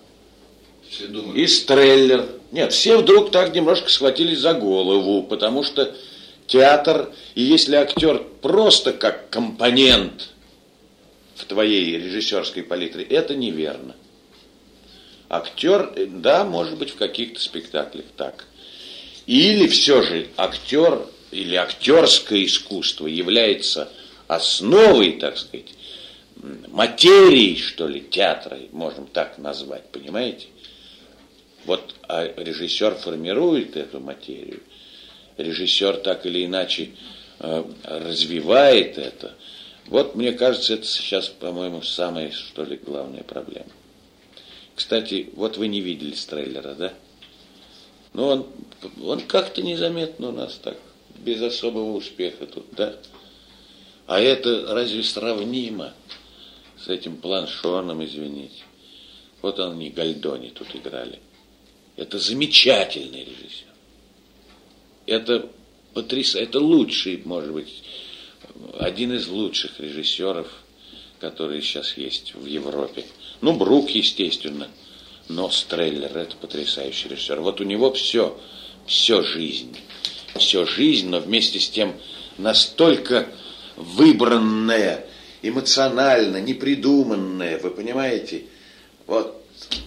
и Стреллер. Нет, все вдруг так немножко схватились за голову, потому что театр, и если актер просто как компонент в твоей режиссерской палитре, это неверно. Актер, да, может быть, в каких-то спектаклях так. Или все же актер или актерское искусство является основой, так сказать, материей, что ли, театра, можем так назвать, понимаете? Вот режиссер формирует эту материю, режиссер так или иначе развивает это. Вот, мне кажется, это сейчас, по-моему, самая, что ли, главная проблема. Кстати, вот вы не видели Стреллера, да? Ну, он как-то незаметно у нас так, без особого успеха тут, да? А это разве сравнимо с этим Планшоном, извините. Вот они, Гальдони тут играли. Это замечательный режиссер. Это потрясающе. Это лучший, может быть, один из лучших режиссеров, которые сейчас есть в Европе. Ну, Брук, естественно. Но Стреллер – это потрясающий режиссер. Вот у него все жизнь. Все жизнь, но вместе с тем настолько выбранная, эмоционально, непридуманная, вы понимаете? Вот.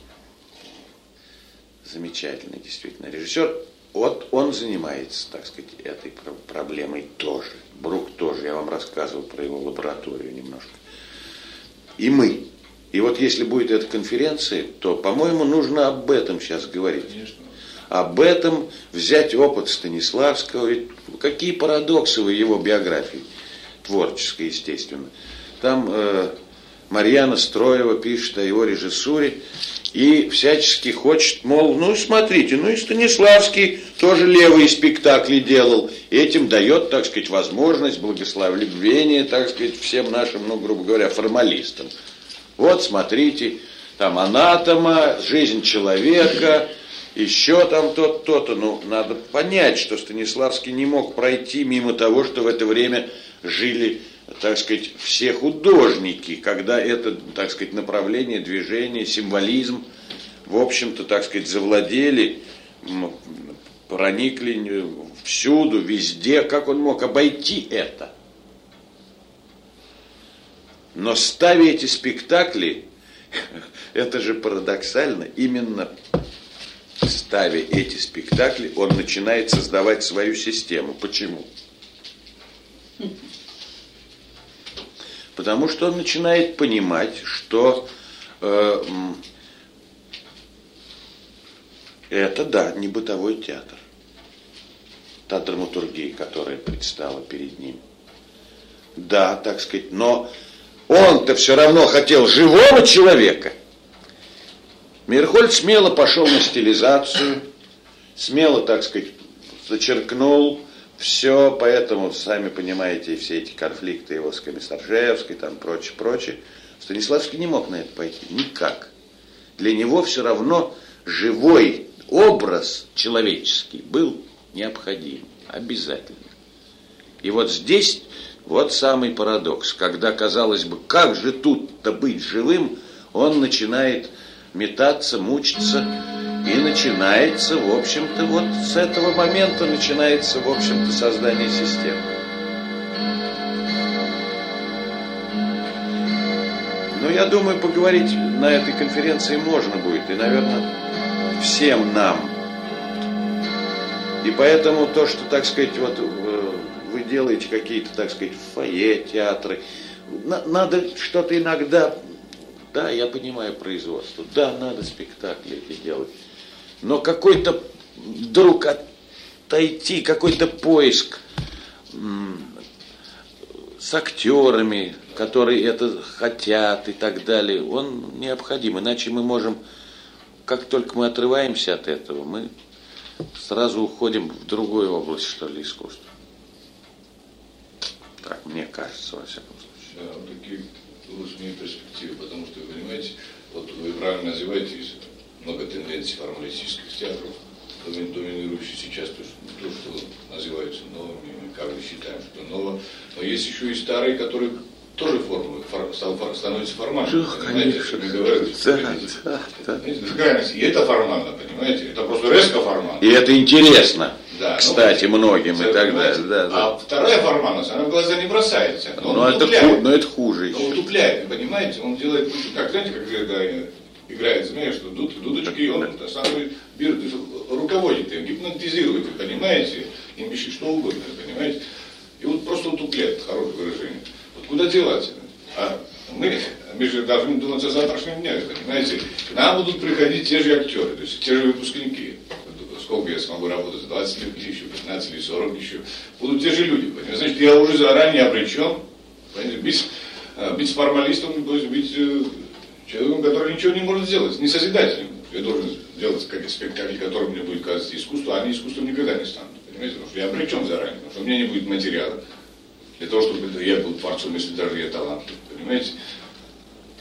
Замечательный действительно режиссер. Вот он занимается, так сказать, этой проблемой тоже. Брук тоже. Я вам рассказывал про его лабораторию немножко. И мы. И вот если будет эта конференция, то, по-моему, нужно об этом сейчас говорить. Конечно. Об этом взять опыт Станиславского. Ведь какие парадоксы в его биографии. Творческой, естественно. Там Марьяна Строева пишет о его режиссуре и всячески хочет, мол, ну смотрите, ну и Станиславский тоже левые спектакли делал. Этим дает, так сказать, возможность благословения, так сказать, всем нашим, ну, грубо говоря, формалистам. Вот, смотрите, там «Анатома», «Жизнь человека», еще там то-то. Ну, надо понять, что Станиславский не мог пройти мимо того, что в это время жили, так сказать, все художники, когда это, так сказать, направление, движение, символизм, в общем-то, так сказать, завладели, проникли всюду, везде. Как он мог обойти это? Но ставя эти спектакли, это же парадоксально, именно ставя эти спектакли, он начинает создавать свою систему. Почему? Потому что он начинает понимать, что это, да, не бытовой театр. Та драматургия, которая предстала перед ним. Да, так сказать, но он-то все равно хотел живого человека. Мейерхольд смело пошел на стилизацию, смело, так сказать, зачеркнул все, поэтому, сами понимаете, все эти конфликты его с Комиссаржевской, там прочее. Станиславский не мог на это пойти, никак. Для него все равно живой образ человеческий был необходим, обязательно. И вот здесь вот самый парадокс, когда, казалось бы, как же тут-то быть живым, он начинает метаться, мучиться, и начинается, в общем-то, вот с этого момента начинается, в общем-то, создание системы. Но я думаю, поговорить на этой конференции можно будет, и, наверное, всем нам. И поэтому то, что, так сказать, вот вы делаете какие-то, так сказать, фойе, театры, надо что-то иногда, да, я понимаю производство, да, надо спектакли эти делать, но какой-то вдруг отойти, какой-то поиск с актерами, которые это хотят и так далее, он необходим, иначе мы можем, как только мы отрываемся от этого, мы сразу уходим в другую область, что ли, искусства. Так, мне кажется, во всяком случае. Да, вот такие лучшие перспективы, потому что, вы понимаете, вот вы правильно называете, много тенденций формалистических театров, доминирующие сейчас то, что называются новыми, как мы считаем, что ново, но есть еще и старые, которые тоже становятся формальными. Понимаете, что мы говорили? Да. И это формально, понимаете? Это просто резко формально. И это интересно, да, кстати, многим и так далее. Да. А вторая формальность, она в глаза не бросается. Но это хуже еще. Он утупляет, понимаете? Он делает, как, знаете, когда играет, знаешь, что дудочки, он руководит им, гипнотизирует, понимаете? Им пишет что угодно, понимаете? И вот просто утупляет, хорошее выражение. Вот куда деваться? А мы же должны думать о завтрашнем дне, понимаете? К нам будут приходить те же актеры, то есть те же выпускники. Сколько я смогу работать, 20 лет еще, 15 или 40 еще. Будут те же люди, понимаете? Значит, я уже заранее обречен, быть формалистом, то есть быть человеком, который ничего не может сделать, не созидательным. Я должен делать какие-то спектакли, которые мне будет казаться искусством, а они искусством никогда не станут. Понимаете? Потому что я обречен заранее, потому что у меня не будет материала для того, чтобы я был творцом, если даже я талантлив. Понимаете?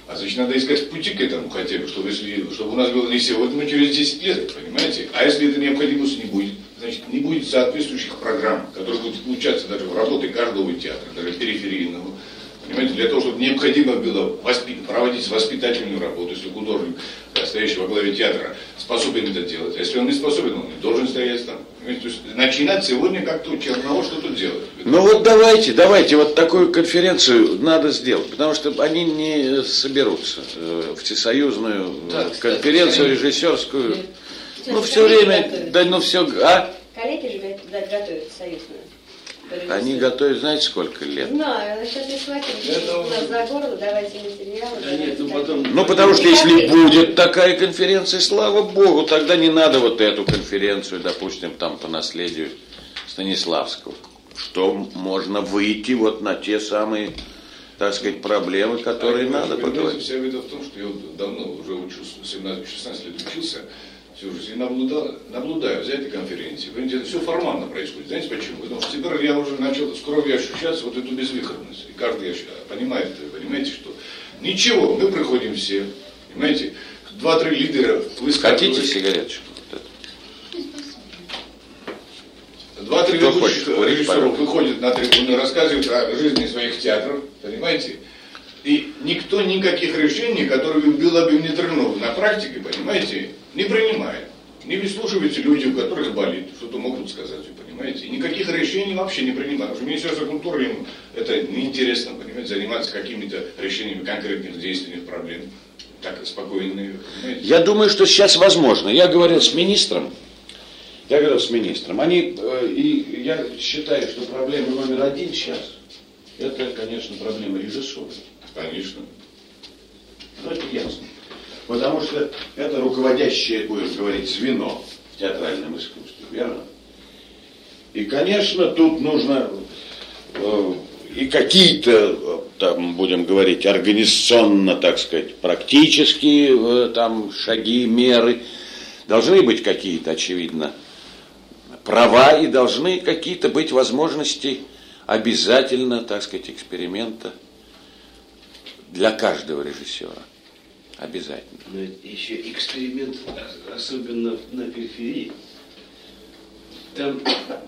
А значит, надо искать пути к этому хотя бы, чтобы у нас было не сегодня, но через 10 лет, понимаете? А если этой необходимости не будет, значит, не будет соответствующих программ, которые будут включаться даже в работы каждого театра, даже периферийного. Понимаете, для того, чтобы необходимо было проводить воспитательную работу, если художник, стоящий во главе театра, способен это делать. А если он не способен, он не должен стоять там. Понимаете? То есть начинать сегодня как-то у Черного что-то делать. Ну вот давайте, вот такую конференцию надо сделать, потому что они не соберутся всесоюзную конференцию режиссерскую. Ну все время, да ну все, Коллеги же готовят союзную. Они готовят, знаете, сколько лет? Знаю, сейчас не схватили, нас за горло, давайте материалы. Да нет, ну потом... Ну потому что если будет такая конференция, слава богу, тогда не надо вот эту конференцию, допустим, там по наследию Станиславского. Что можно выйти вот на те самые, так сказать, проблемы, которые надо поговорить. Вся беда в том, что я вот давно уже учился, 17-16 лет учился, всю жизнь, и наблюдаю за этой конференцией. Понимаете, это все формально происходит. Знаете почему? Потому что теперь я уже начал с кровью ощущать вот эту безвыходность. И каждый понимаете, что ничего, мы приходим все, понимаете, 2-3 лидера выскакивают. Хотите сигареточку? 2-3 ведущих режиссеров выходят на трибуну и рассказывают о жизни своих театров, понимаете? И никто никаких решений, которые было бы внедрено на практике, понимаете, не принимает. Не прислушиваются люди, у которых болит, что-то могут сказать, вы понимаете. И никаких решений вообще не принимают. Потому что Министерство культуры им это неинтересно, понимаете, заниматься какими-то решениями конкретных действенных проблем. Так спокойно, понимаете. Я думаю, что сейчас возможно. Я говорил с министром. И я считаю, что проблема номер один сейчас, это, конечно, проблема режиссуры. Конечно. Ну, это ясно. Потому что это руководящее, будем говорить, звено в театральном искусстве, верно? И, конечно, тут нужно и какие-то, там, будем говорить, организационно, так сказать, практические там шаги, меры. Должны быть какие-то, очевидно, права и должны какие-то быть возможности обязательно, так сказать, эксперимента для каждого режиссера. Обязательно. Но еще эксперимент, особенно на периферии. Там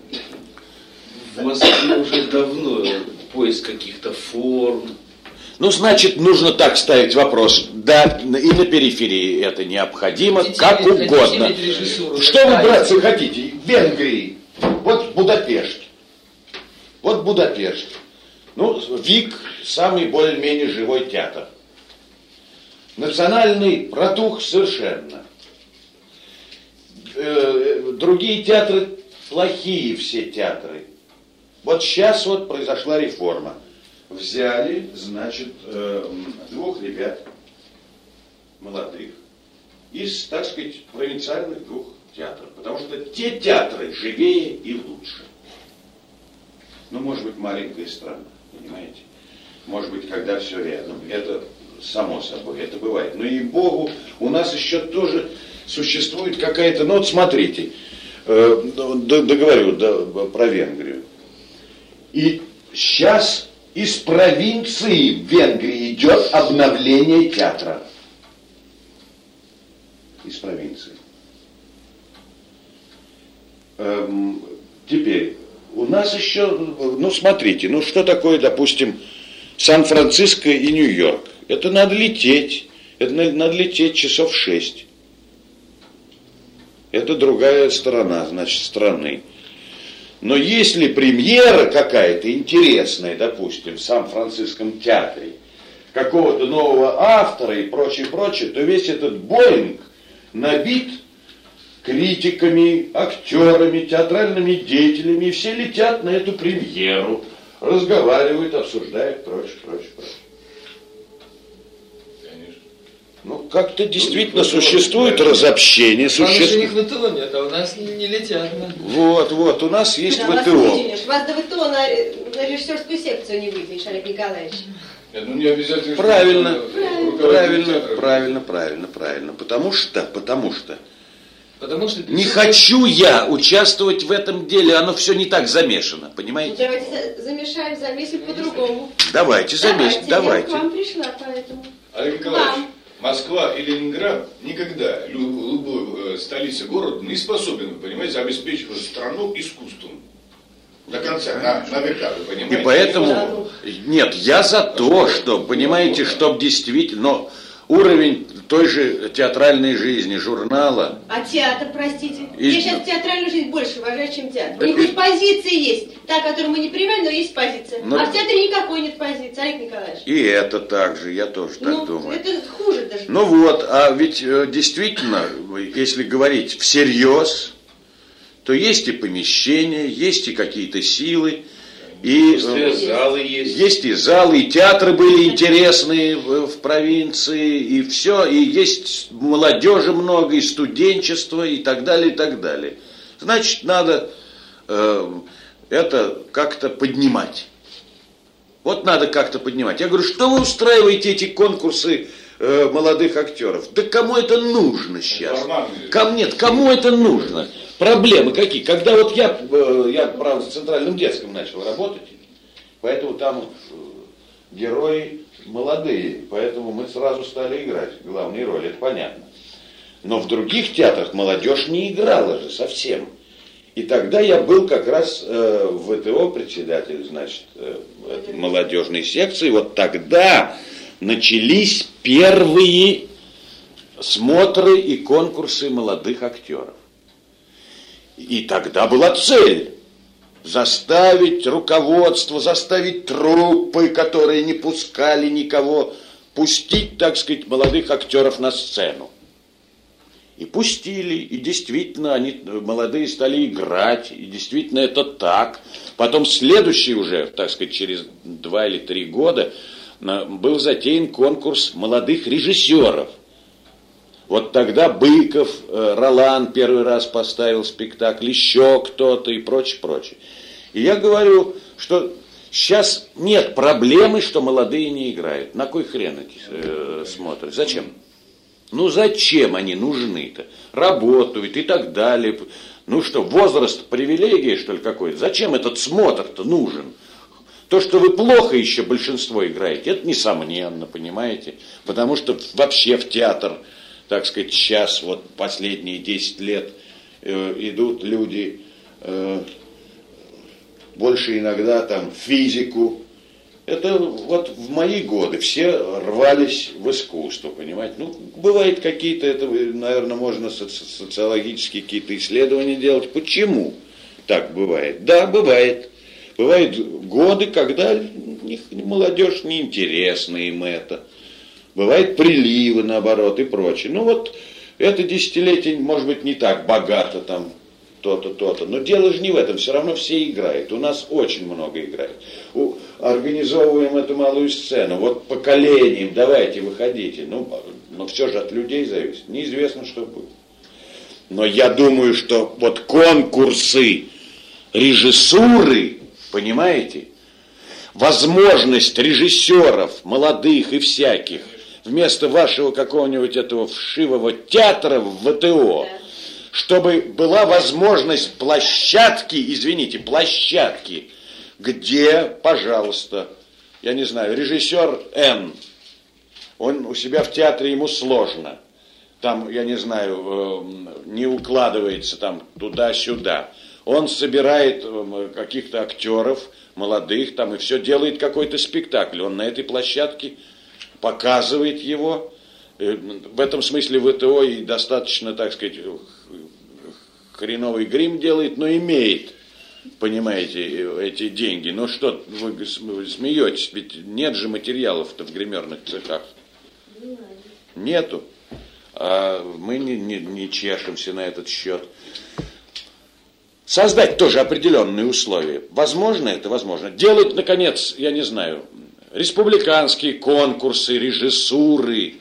в Москве уже давно поиск каких-то форм. Ну, значит, нужно так ставить вопрос. Да, и на периферии это необходимо, как угодно. Что вы, братцы, хотите? В Венгрии. Вот Будапешт. Ну, ВИК самый более-менее живой театр. Национальный протух совершенно. Другие театры плохие, все театры. Вот сейчас вот произошла реформа. Взяли, значит, 2 ребят молодых из, так сказать, провинциальных 2 театров. Потому что те театры живее и лучше. Ну, может быть, маленькая страна, понимаете? Может быть, когда все рядом. Это само собой, это бывает. Но, ей-богу, у нас еще тоже существует какая-то... Ну, вот смотрите, договорю про Венгрию. И сейчас из провинции в Венгрии идет обновление театра. Из провинции. Теперь, у нас еще, ну смотрите, ну что такое, допустим, Сан-Франциско и Нью-Йорк? Это надо лететь часов 6. Это другая сторона, значит, страны. Но если премьера какая-то интересная, допустим, в Сан-Франциском театре, какого-то нового автора и прочее, то весь этот Боинг набит критиками, актерами, театральными деятелями, и все летят на эту премьеру, разговаривают, обсуждают, прочее. Ну, как-то действительно существует разобщение. У них ВТО нет, а у нас не летят. Вот, у нас есть ВТО. Вас до ВТО на режиссерскую секцию не выделишь, Олег Николаевич. Нет, ну не обязательно. Правильно. Потому что не хочу я участвовать в этом деле, оно все не так замешано, понимаете? Ну, давайте замешаем, замесим по-другому. Давайте замесим, давайте. Я к вам пришла, поэтому. А Олег Николаевич, Москва и Ленинград никогда, любой столица города не способен, вы понимаете, обеспечить страну искусством. До конца, на века, вы понимаете. И поэтому, нет, я за то, что, понимаете, чтобы действительно, но уровень той же театральной жизни, журнала. А театр, простите? Я сейчас театральную жизнь больше уважаю, чем театр. У них хоть позиции есть, та, которую мы не понимаем, но есть позиция. А в театре никакой нет позиции, Олег Николаевич. И это так же, я тоже так думаю. Это хуже даже. Ну вот, а ведь действительно, если говорить всерьез, то есть и помещения, есть и какие-то силы, и залы есть. Есть и залы, и театры были интересные в провинции, и все, и есть молодежи много, и студенчество, и так далее, и так далее. Значит, надо это как-то поднимать. Вот надо как-то поднимать. Я говорю, что вы устраиваете эти конкурсы молодых актеров? Да кому это нужно сейчас? Нет, кому это нужно? Проблемы какие? Когда вот я, правда, в Центральном детском начал работать, поэтому там герои молодые, поэтому мы сразу стали играть главные роли, это понятно. Но в других театрах молодежь не играла же совсем. И тогда я был как раз в ВТО председатель, значит, молодежной секции. Вот тогда начались первые смотры и конкурсы молодых актеров. И тогда была цель заставить руководство, заставить труппы, которые не пускали никого, пустить, так сказать, молодых актеров на сцену. И пустили, и действительно они, молодые, стали играть, и действительно это так. Потом следующий уже, так сказать, через 2 или 3 года был затеян конкурс молодых режиссеров. Вот тогда Быков, Ролан первый раз поставил спектакль, еще кто-то и прочее, прочее. И я говорю, что сейчас нет проблемы, что молодые не играют. На кой хрен эти смотрят? Зачем? Ну зачем они нужны-то? Работают и так далее. Ну что, возраст привилегия, что ли, какой-то? Зачем этот смотр-то нужен? То, что вы плохо еще большинство играете, это несомненно, понимаете? Потому что вообще в театр, так сказать, сейчас, вот последние 10 лет идут люди, больше иногда там физику. Это вот в мои годы все рвались в искусство, понимаете? Ну, бывает какие-то, это, наверное, можно социологические какие-то исследования делать. Почему так бывает? Да, бывает. Бывают годы, когда молодежь неинтересна им это. Бывают приливы, наоборот, и прочее. Ну вот, это десятилетие, может быть, не так богато там, то-то, то-то. Но дело же не в этом, все равно все играют. У нас очень много играют. Организовываем эту малую сцену. Вот поколением, давайте, выходите. Но все же от людей зависит. Неизвестно, что будет. Но я думаю, что вот конкурсы режиссуры, понимаете, возможность режиссеров, молодых и всяких, вместо вашего какого-нибудь этого вшивого театра в ВТО, чтобы была возможность площадки, извините, площадки, где, пожалуйста, я не знаю, режиссер Н, он у себя в театре, ему сложно, там, я не знаю, не укладывается там туда-сюда, он собирает каких-то актеров, молодых там, и все, делает какой-то спектакль, он на этой площадке показывает его, в этом смысле ВТО и достаточно, так сказать, хреновый грим делает, но имеет, понимаете, эти деньги. Ну что вы смеетесь, ведь нет же материалов-то в гримерных цехах. Нету. А мы не чешемся на этот счет. Создать тоже определенные условия. Возможно это? Возможно. Делать, наконец, я не знаю, республиканские конкурсы, режиссуры,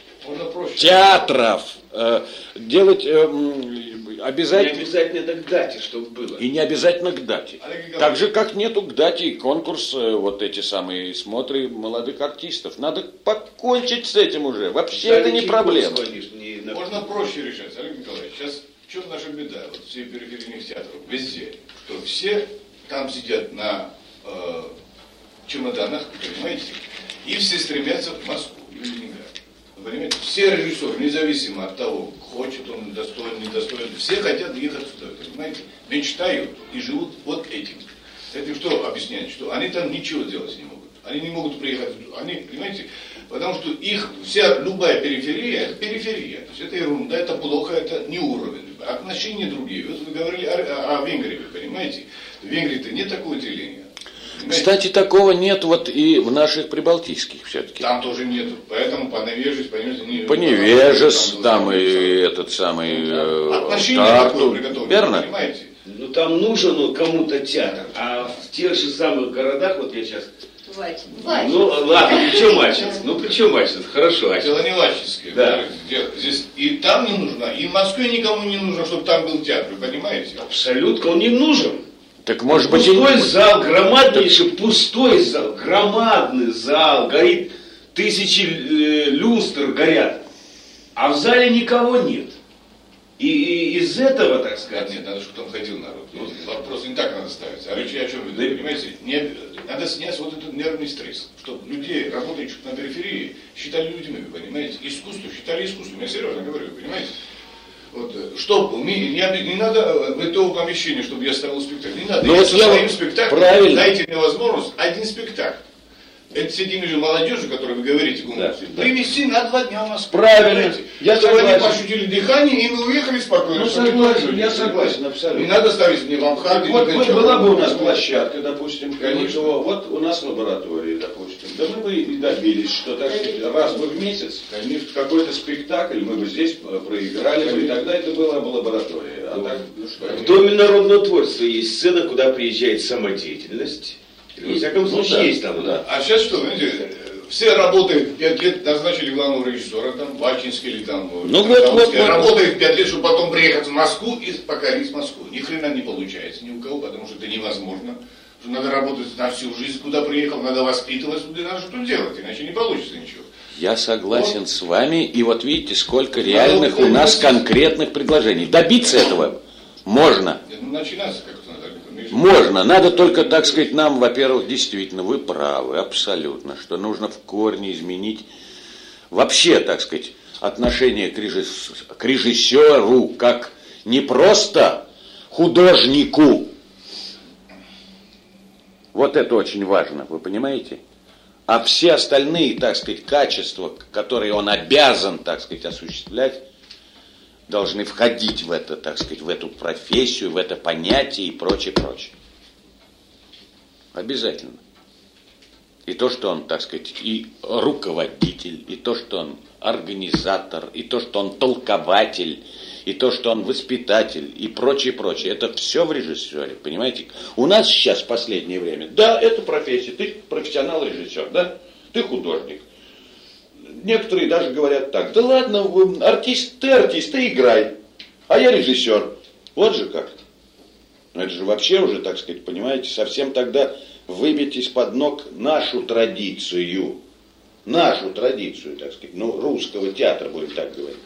театров. Делать обязательно... Не обязательно это к дате, чтобы было. И не обязательно к дате. Так же, как нету к дате конкурс, вот эти самые смотры молодых артистов. Надо покончить с этим уже. Вообще это не проблема. Можно проще решать, Олег Николаевич. Сейчас в чем наша беда? Вот все периферийных театров, везде. Что все там сидят на чемоданах, понимаете? И все стремятся в Москву и Ленинград. Понимаете, все режиссеры, независимо от того, хочет он, достоин, недостоин, все хотят ехать сюда, понимаете? Мечтают и живут вот этим. Этим что объясняет? Что они там ничего делать не могут. Они не могут приехать, они, понимаете, потому что их вся, любая периферия, это периферия. То есть это ерунда, это плохо, это не уровень. Отношения другие. Вот вы говорили о Венгрии, вы понимаете? В Венгрии-то нет такого деления. Кстати, такого нет вот и в наших прибалтийских все-таки. Там тоже нет. Поэтому по невежеству, понимаете, по невежеству, там и этот самый Тарту, верно? Понимаете? Ну там нужен кому-то театр, а в тех же самых городах, вот я сейчас... Ну ладно, при чем Ачинск? Ну при чем Ачинск? Хорошо, Ачинск. Дело не в Ачинске. Да. Здесь и там не нужно, и в Москве никому не нужно, чтобы там был театр, вы понимаете? Абсолютно он не нужен. Так может быть пустой зал, громаднейший пустой зал, громадный зал, горит, тысячи люстр горят, а в зале никого нет. И из этого, так сказать... Нет, надо, чтобы там ходил народ. Вопрос не так надо ставить. А речь о чем вы понимаете? Надо снять вот этот нервный стресс. Чтобы людей, работающих на периферии, считали людьми, вы понимаете? Искусство считали искусством. Я серьезно говорю, вы понимаете? Вот, чтобы не надо в это помещение, чтобы я ставил спектакль. Не надо. Я со своим спектаклем, дайте мне возможность один спектакль. Это с этими же молодежью, которой вы говорите, привезти на 2 дня в Москву. Правильно. Я согласен. Они пошутили дыхание, и мы уехали спокойно. Ну, согласен, я согласен, абсолютно. Не надо ставить мне в Амхарде. Вот была бы у нас площадка, допустим, конечно. Вот у нас лаборатория, допустим. Да мы бы и добились, что так сказать, раз в месяц какой-то спектакль мы бы здесь проиграли бы, и тогда это была бы лаборатория. А так, ну, что, в Доме народного творчества есть сцена, куда приезжает самодеятельность. Во всяком случае, есть там, да. А сейчас что, знаете, все работают 5 лет, назначили главного режиссера, там, в Ачинске или там, работают 5 лет, чтобы потом приехать в Москву и покорить Москву. Ни хрена не получается ни у кого, потому что это невозможно. Что надо работать на всю жизнь, куда приехал, надо воспитывать, надо что-то делать, иначе не получится ничего. Я согласен с вами, и вот видите, сколько реальных у нас конкретных предложений. Добиться этого можно. Начинаться как-то надо. Можно, надо только, так сказать, нам, во-первых, действительно, вы правы, абсолютно, что нужно в корне изменить вообще, так сказать, отношение к режиссеру, как не просто художнику. Вот это очень важно, вы понимаете? А все остальные, так сказать, качества, которые он обязан, так сказать, осуществлять, должны входить в это, так сказать, в эту профессию, в это понятие и прочее, прочее. Обязательно. И то, что он, так сказать, и руководитель, и то, что он организатор, и то, что он толкователь, и то, что он воспитатель, и прочее, прочее. Это все в режиссере, понимаете? У нас сейчас в последнее время, да, это профессия, ты профессионал-режиссер, да, ты художник. Некоторые даже говорят так, да ладно, ты играй, а я режиссер. Вот же как. Но это же вообще уже, так сказать, понимаете, совсем тогда выбить из-под ног нашу традицию, так сказать, ну, русского театра, будем так говорить.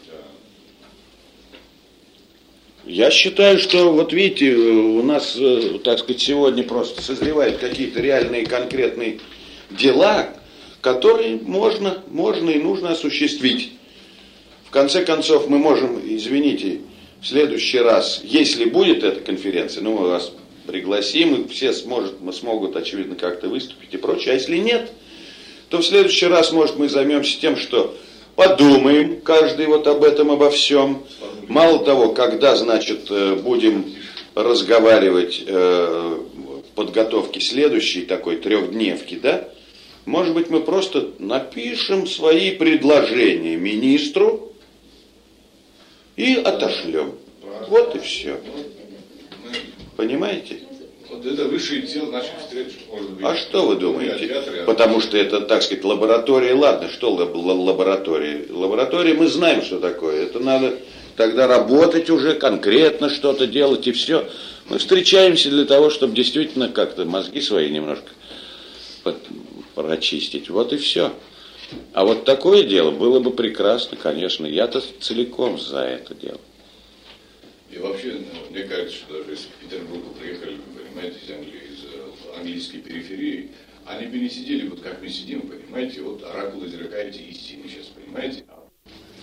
Я считаю, что, вот видите, у нас, так сказать, сегодня просто созревают какие-то реальные конкретные дела, которые можно и нужно осуществить. В конце концов, мы можем, извините, в следующий раз, если будет эта конференция, ну, мы вас пригласим, и все смогут, очевидно, как-то выступить и прочее. А если нет, то в следующий раз, может, мы займемся тем, что подумаем каждый вот об этом, обо всем. Мало того, когда, значит, будем разговаривать в подготовке следующей такой 3-дневки, да, может быть, мы просто напишем свои предложения министру и отошлем. Вот и все. Понимаете? Вот это высший дел наших встреч, может быть. А что вы думаете? Потому что это, так сказать, лаборатория. Ладно, что лаборатория? Лаборатория, мы знаем, что такое. Это надо тогда работать уже, конкретно что-то делать и все. Мы встречаемся для того, чтобы действительно как-то мозги свои немножко прочистить. Вот и все. А вот такое дело было бы прекрасно, конечно. Я-то целиком за это дело. И вообще, мне кажется, что даже если в Петербург приехали, вы понимаете, из Англии, из английской периферии, они бы не сидели вот как мы сидим, понимаете, вот оракул изрекаете истины сейчас, понимаете?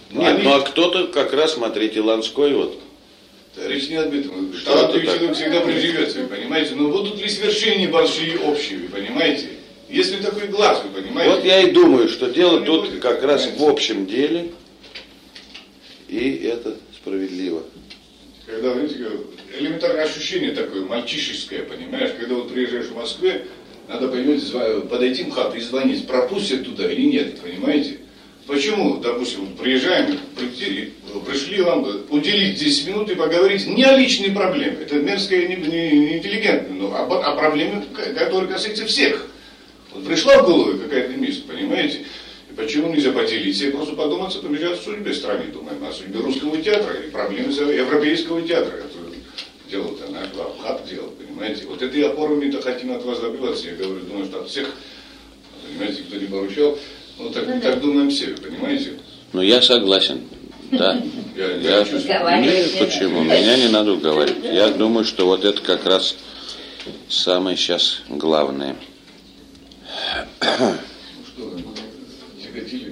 Нет, ну а кто-то как раз, смотрите, Ланской вот. Речь не об этом. Талантливый человек всегда приживется, вы понимаете? Но будут ли свершения большие общие, вы понимаете? Если такой глаз, вы понимаете? Вот я и думаю, что дело тут как раз в общем деле, и это справедливо. Когда, знаете, элементарное ощущение такое, мальчишеское, понимаешь? Когда вот приезжаешь в Москве, надо, понимаете, подойти в хату и звонить, пропустят туда или нет, понимаете? Почему, допустим, вот приезжаем, пришли вам уделить 10 минут и поговорить не о личной проблеме, это мерзкое и неинтеллигентное, но о проблеме, которая касается всех. Вот пришла в голову какая-то мысль, понимаете? И почему нельзя поделиться и просто подумать, что мы сейчас о судьбе страны думаем, о судьбе русского театра и проблемы европейского театра, который делал-то наш Абхат делал, понимаете? Вот этой опорой мы-то хотим от вас добиваться, я говорю, думаю, что от всех, понимаете, кто не поручал. Ну, так думаем все, понимаете? Ну, я согласен, да. Нет, почему? Меня не надо уговаривать. Я думаю, что вот это как раз самое сейчас главное. Ну что, тяготили?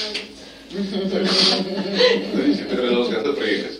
Теперь надо проехать.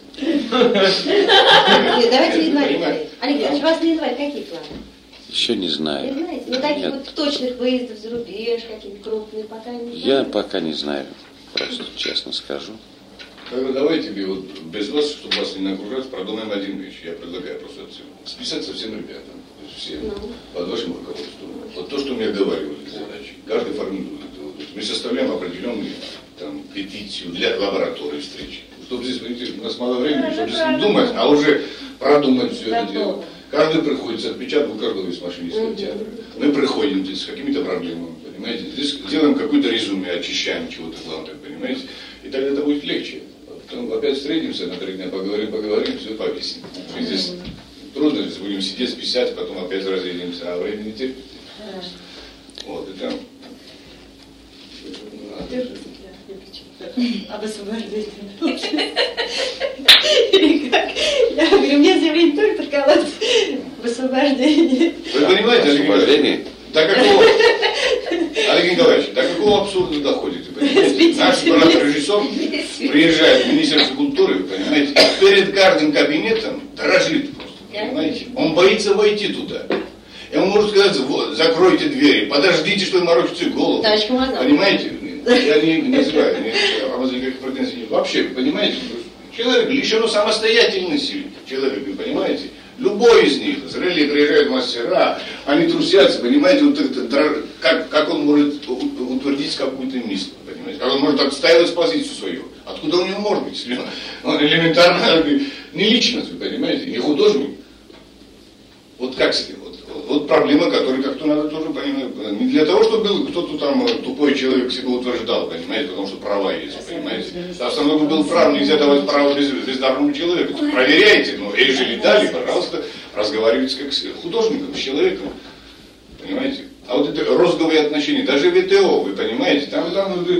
Нет, давайте не январь. Олег Ильич, у вас на январь какие планы? Еще не знаю. Не знаете? Ну, таких вот точных выездов за рубеж, какие-то крупные, пока не знаю. Я пока не знаю, просто честно скажу. Тогда давайте вот без вас, чтобы вас не нагружать, продумаем один вещь. Я предлагаю просто списаться всем ребятам, всем, под вашим руководством. Вот то, что мы оговаривали задачи. Каждый формирует. Мы составляем определенную там, петицию для лаборатории встречи. Чтобы здесь, видите, у нас мало времени, чтобы здесь не думать, а уже продумать все это дело. Каждый приходит с отпечатком, у каждого есть машинистского театра. Мы приходим здесь с какими-то проблемами, понимаете? Здесь делаем какое-то резюме, очищаем чего-то главное, понимаете? И тогда это будет легче. Потом опять встретимся, на 3 дня поговорим, все повесим. Мы здесь трудно, здесь будем сидеть, списать, потом опять разъедемся, а времени терпите. Вот, и там... Об освобождении. Или как? Я говорю, у меня заявление тоже подколоться об освобождении. Вы понимаете, Олег Николаевич, Олег Николаевич, до какого абсурда доходит, вы понимаете? Наш брат-режиссер приезжает в Министерство культуры, вы понимаете, и перед каждым кабинетом дрожит просто, понимаете? Он боится войти туда. И он может сказать, вот, закройте двери, подождите, что вы морочите голову. Понимаете? Я не называю, никаких претензий нет. Вообще, вы понимаете, человек лишен самостоятельности, человек, вы понимаете? Любой из них, зрители приезжают мастера, они трусятся, понимаете, вот это, как он может утвердить какую-то мысль, понимаете? Как он может отстаивать позицию свою. Откуда у него может быть? Он элементарно не личность, вы понимаете, не художник. Вот как с этим? Вот проблема, которую как-то надо тоже понимать. Не для того, чтобы был кто-то там тупой человек себя утверждал, понимаете, потому что права есть, понимаете. Основной был прав, нельзя давать право бездарному человеку. Проверяйте, но ежели дали, пожалуйста, разговаривайте как с художником, с человеком. Понимаете? А вот это розговые отношения, даже ВТО, вы понимаете, там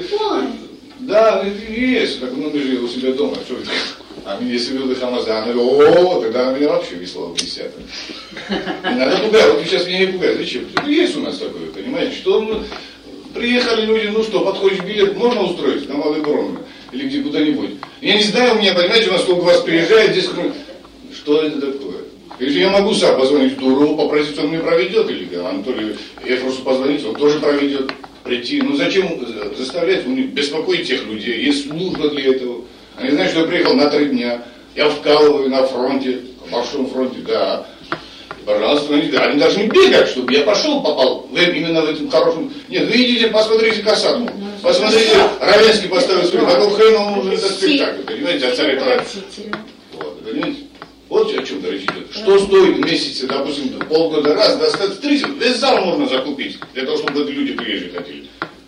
да, есть, так много же у себя дома. Что это? А если был Хамазан, тогда на меня вообще весло висят. Не надо пугать, вот вы сейчас меня не пугаете. Зачем? Это есть у нас такое, понимаете? Что приехали люди, ну что, подходишь билет, можно устроить на Малый Брон или где куда-нибудь. Я не знаю, у меня, понимаете, у нас сколько вас приезжает, здесь что это такое? Если я могу сам позвонить Дурову, попросить, он мне проведет, или Анатолию, я просто позвонить, он тоже проведет, прийти. Ну зачем заставлять, беспокоить тех людей, есть служба для этого. Они знают, что я приехал на 3 дня, я вкалываю на фронте, на большом фронте, да. И, пожалуйста, они должны бегать, чтобы я попал именно в этом хорошем... Нет, вы идите, посмотрите Касатку, посмотрите, Равенский поставил свой, какого хрена он нужен этот спектакль, понимаете, от царя Тараса. Вот, понимаете? Вот о чем речь идет. Что стоит в месяце, допустим, полгода раз, достать 30, весь зал можно закупить, для того, чтобы эти люди приезжие хотели.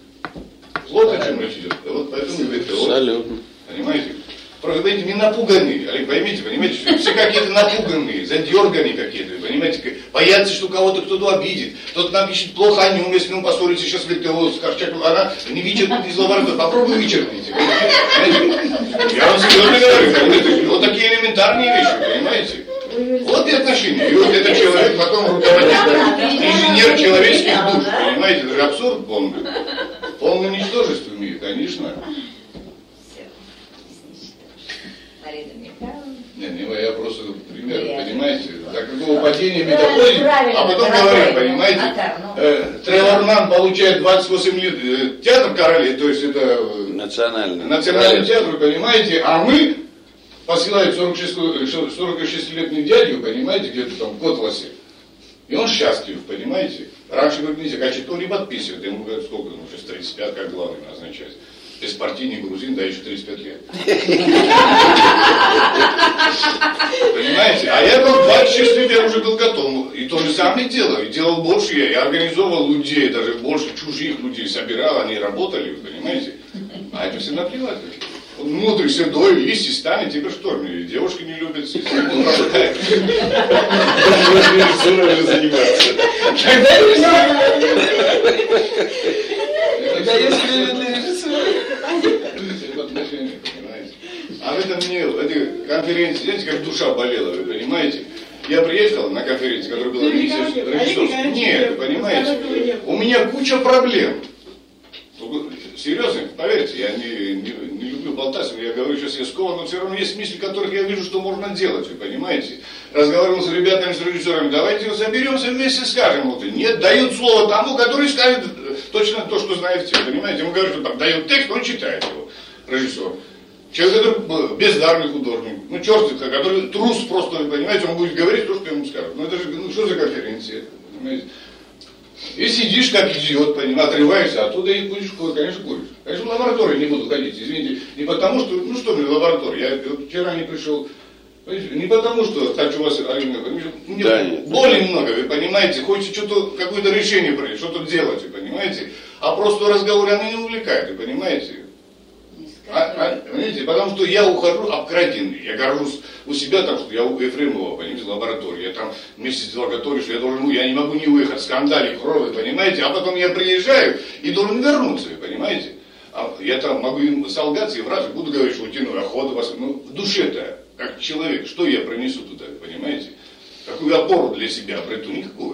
Вот о чем речь идет. Вот поэтому это абсолютно. Понимаете? Просто эти не напуганные, Олег, понимаете, что все какие-то напуганные, задерганные какие-то, понимаете, боятся, что кого-то кто-то обидит, кто-то напишет плохо о нем, если он поссорится сейчас в ВТО с Корчаком, она не вычеркнет из лаборатории, попробуй вычеркните, понимаете? Я вам серьезно говорю, понимаете, вот такие элементарные вещи, понимаете? Вот и отношения, и вот этот человек потом руководитель, инженер человеческих душ, понимаете, это же абсурд полный, полное ничтожество в мире, конечно. Марина Михайловна. Не, я просто пример, понимаете, до какого падения мы доходим, а потом говорим, понимаете, Тревор получает 28 лет, театр Королей, то есть это национальный театр, вы понимаете, а мы посылают 46-летний дядю, понимаете, где-то там в Котласе, и он счастлив, понимаете. Раньше, говорит, нельзя, качество не подписывает, ему говорят, сколько, сейчас 35, как главный назначать. Беспартийный грузин, да еще 35 лет. Понимаете? А я был 26 лет, я уже был готов. И то же самое делал. И делал больше я организовывал людей, даже больше чужих людей собирал, они работали, вы понимаете? А это все наплевать. Он мудрый, седой, листья станет, тебе что, девушки не любят, ему пропадает. Это есть клеветные режиссеры. А в этом мне, в этой конференции, знаете, как душа болела, вы понимаете? Я приехал на конференцию, которая была режиссерская. Нет, вы понимаете, у меня куча проблем. Серьезно, поверьте, я не люблю болтать, я говорю сейчас я скован, но все равно есть мысли, которых я вижу, что можно делать, вы понимаете? Разговаривал с ребятами, с режиссерами, давайте соберемся вместе, скажем, вот, нет, дают слово тому, который скажет точно то, что знает все, понимаете? Ему говорят, что там дают текст, он читает его, режиссер. Человек, который бездарный художник, черт, который трус просто, вы понимаете, он будет говорить то, что ему скажут. Ну это же, что за конференция, понимаете? И сидишь как идиот, понимаешь, отрываешься оттуда и куришь, конечно, куришь. Конечно, в лабораторию не буду ходить, извините, не потому что, что мне лаборатория, я вот вчера не пришел, не потому что хочу вас, мне боли много, вы понимаете, хочется что-то, какое-то решение принять, что-то делать, вы понимаете, а просто разговор она не увлекает, вы понимаете. Понимаете, потому что я ухожу обкраденный, я горжусь у себя, так что я у Ефремова, понимаете, в лаборатории, я там вместе с лабораторией, что я должен, я не могу не выехать, скандали, крови, понимаете, а потом я приезжаю и должен вернуться, вы понимаете. А я там могу им солгаться и врать, буду говорить, что утяну охоту вас, ну, в душе-то, как человек, что я принесу туда, понимаете, какую опору для себя обрету, никакую.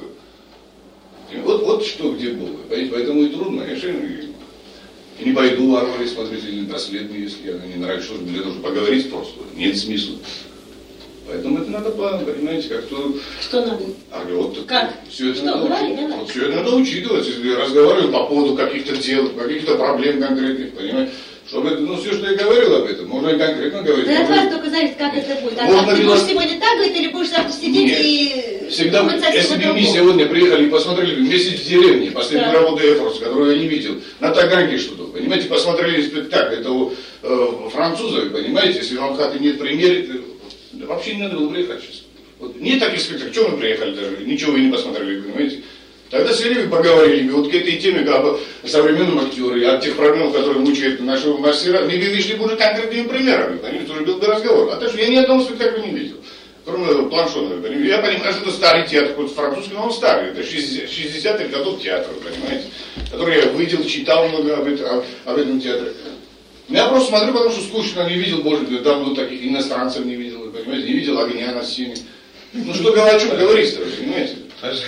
Вот что где было, понимаете, поэтому и трудно, решение. И не пойду в Арваре смотреть или наследные, если она не нравится, что для того, чтобы поговорить просто. Нет смысла. Поэтому это надо, понимаете, как-то... Что надо? Вот, как? Все это, что, надо, говорить, вот, все это надо учитывать. Если разговариваю по поводу каких-то дел, каких-то проблем конкретных, понимаете. Чтобы это, все, что я говорил об этом, можно и конкретно говорить. Да от вас только зависит, как это будет. А ты будешь сегодня так говорить, или будешь завтра сидеть и... Всегда, если бы мы сегодня приехали и посмотрели месяц в деревне, последнюю работу Эфорс, которую я не видел, на Таганке что-то, понимаете, посмотрели спектакль этого француза, понимаете, если вам как-то нет примера, вообще не надо было приехать сейчас. Вот, нет таких спектаклей, что мы приехали даже, ничего вы не посмотрели, понимаете. Тогда сели и поговорили, вот к этой теме, как бы, современном актере, от тех проблем, которые мучают нашего мастера, мы вышли бы уже конкретными примерами, понимаете, уже был бы разговор. А так что я ни одного спектакля не видел. Кроме Планшона, понимаете. Я понимаю, что это старый театр, вот французский, но он старый, это 60-х годов театра, понимаете, который я видел, читал много об этом театре. Я просто смотрю, потому что скучно, не видел, может быть, давно таких иностранцев не видел, понимаете, не видел огня на сцене. Ну что говорить-то, понимаете.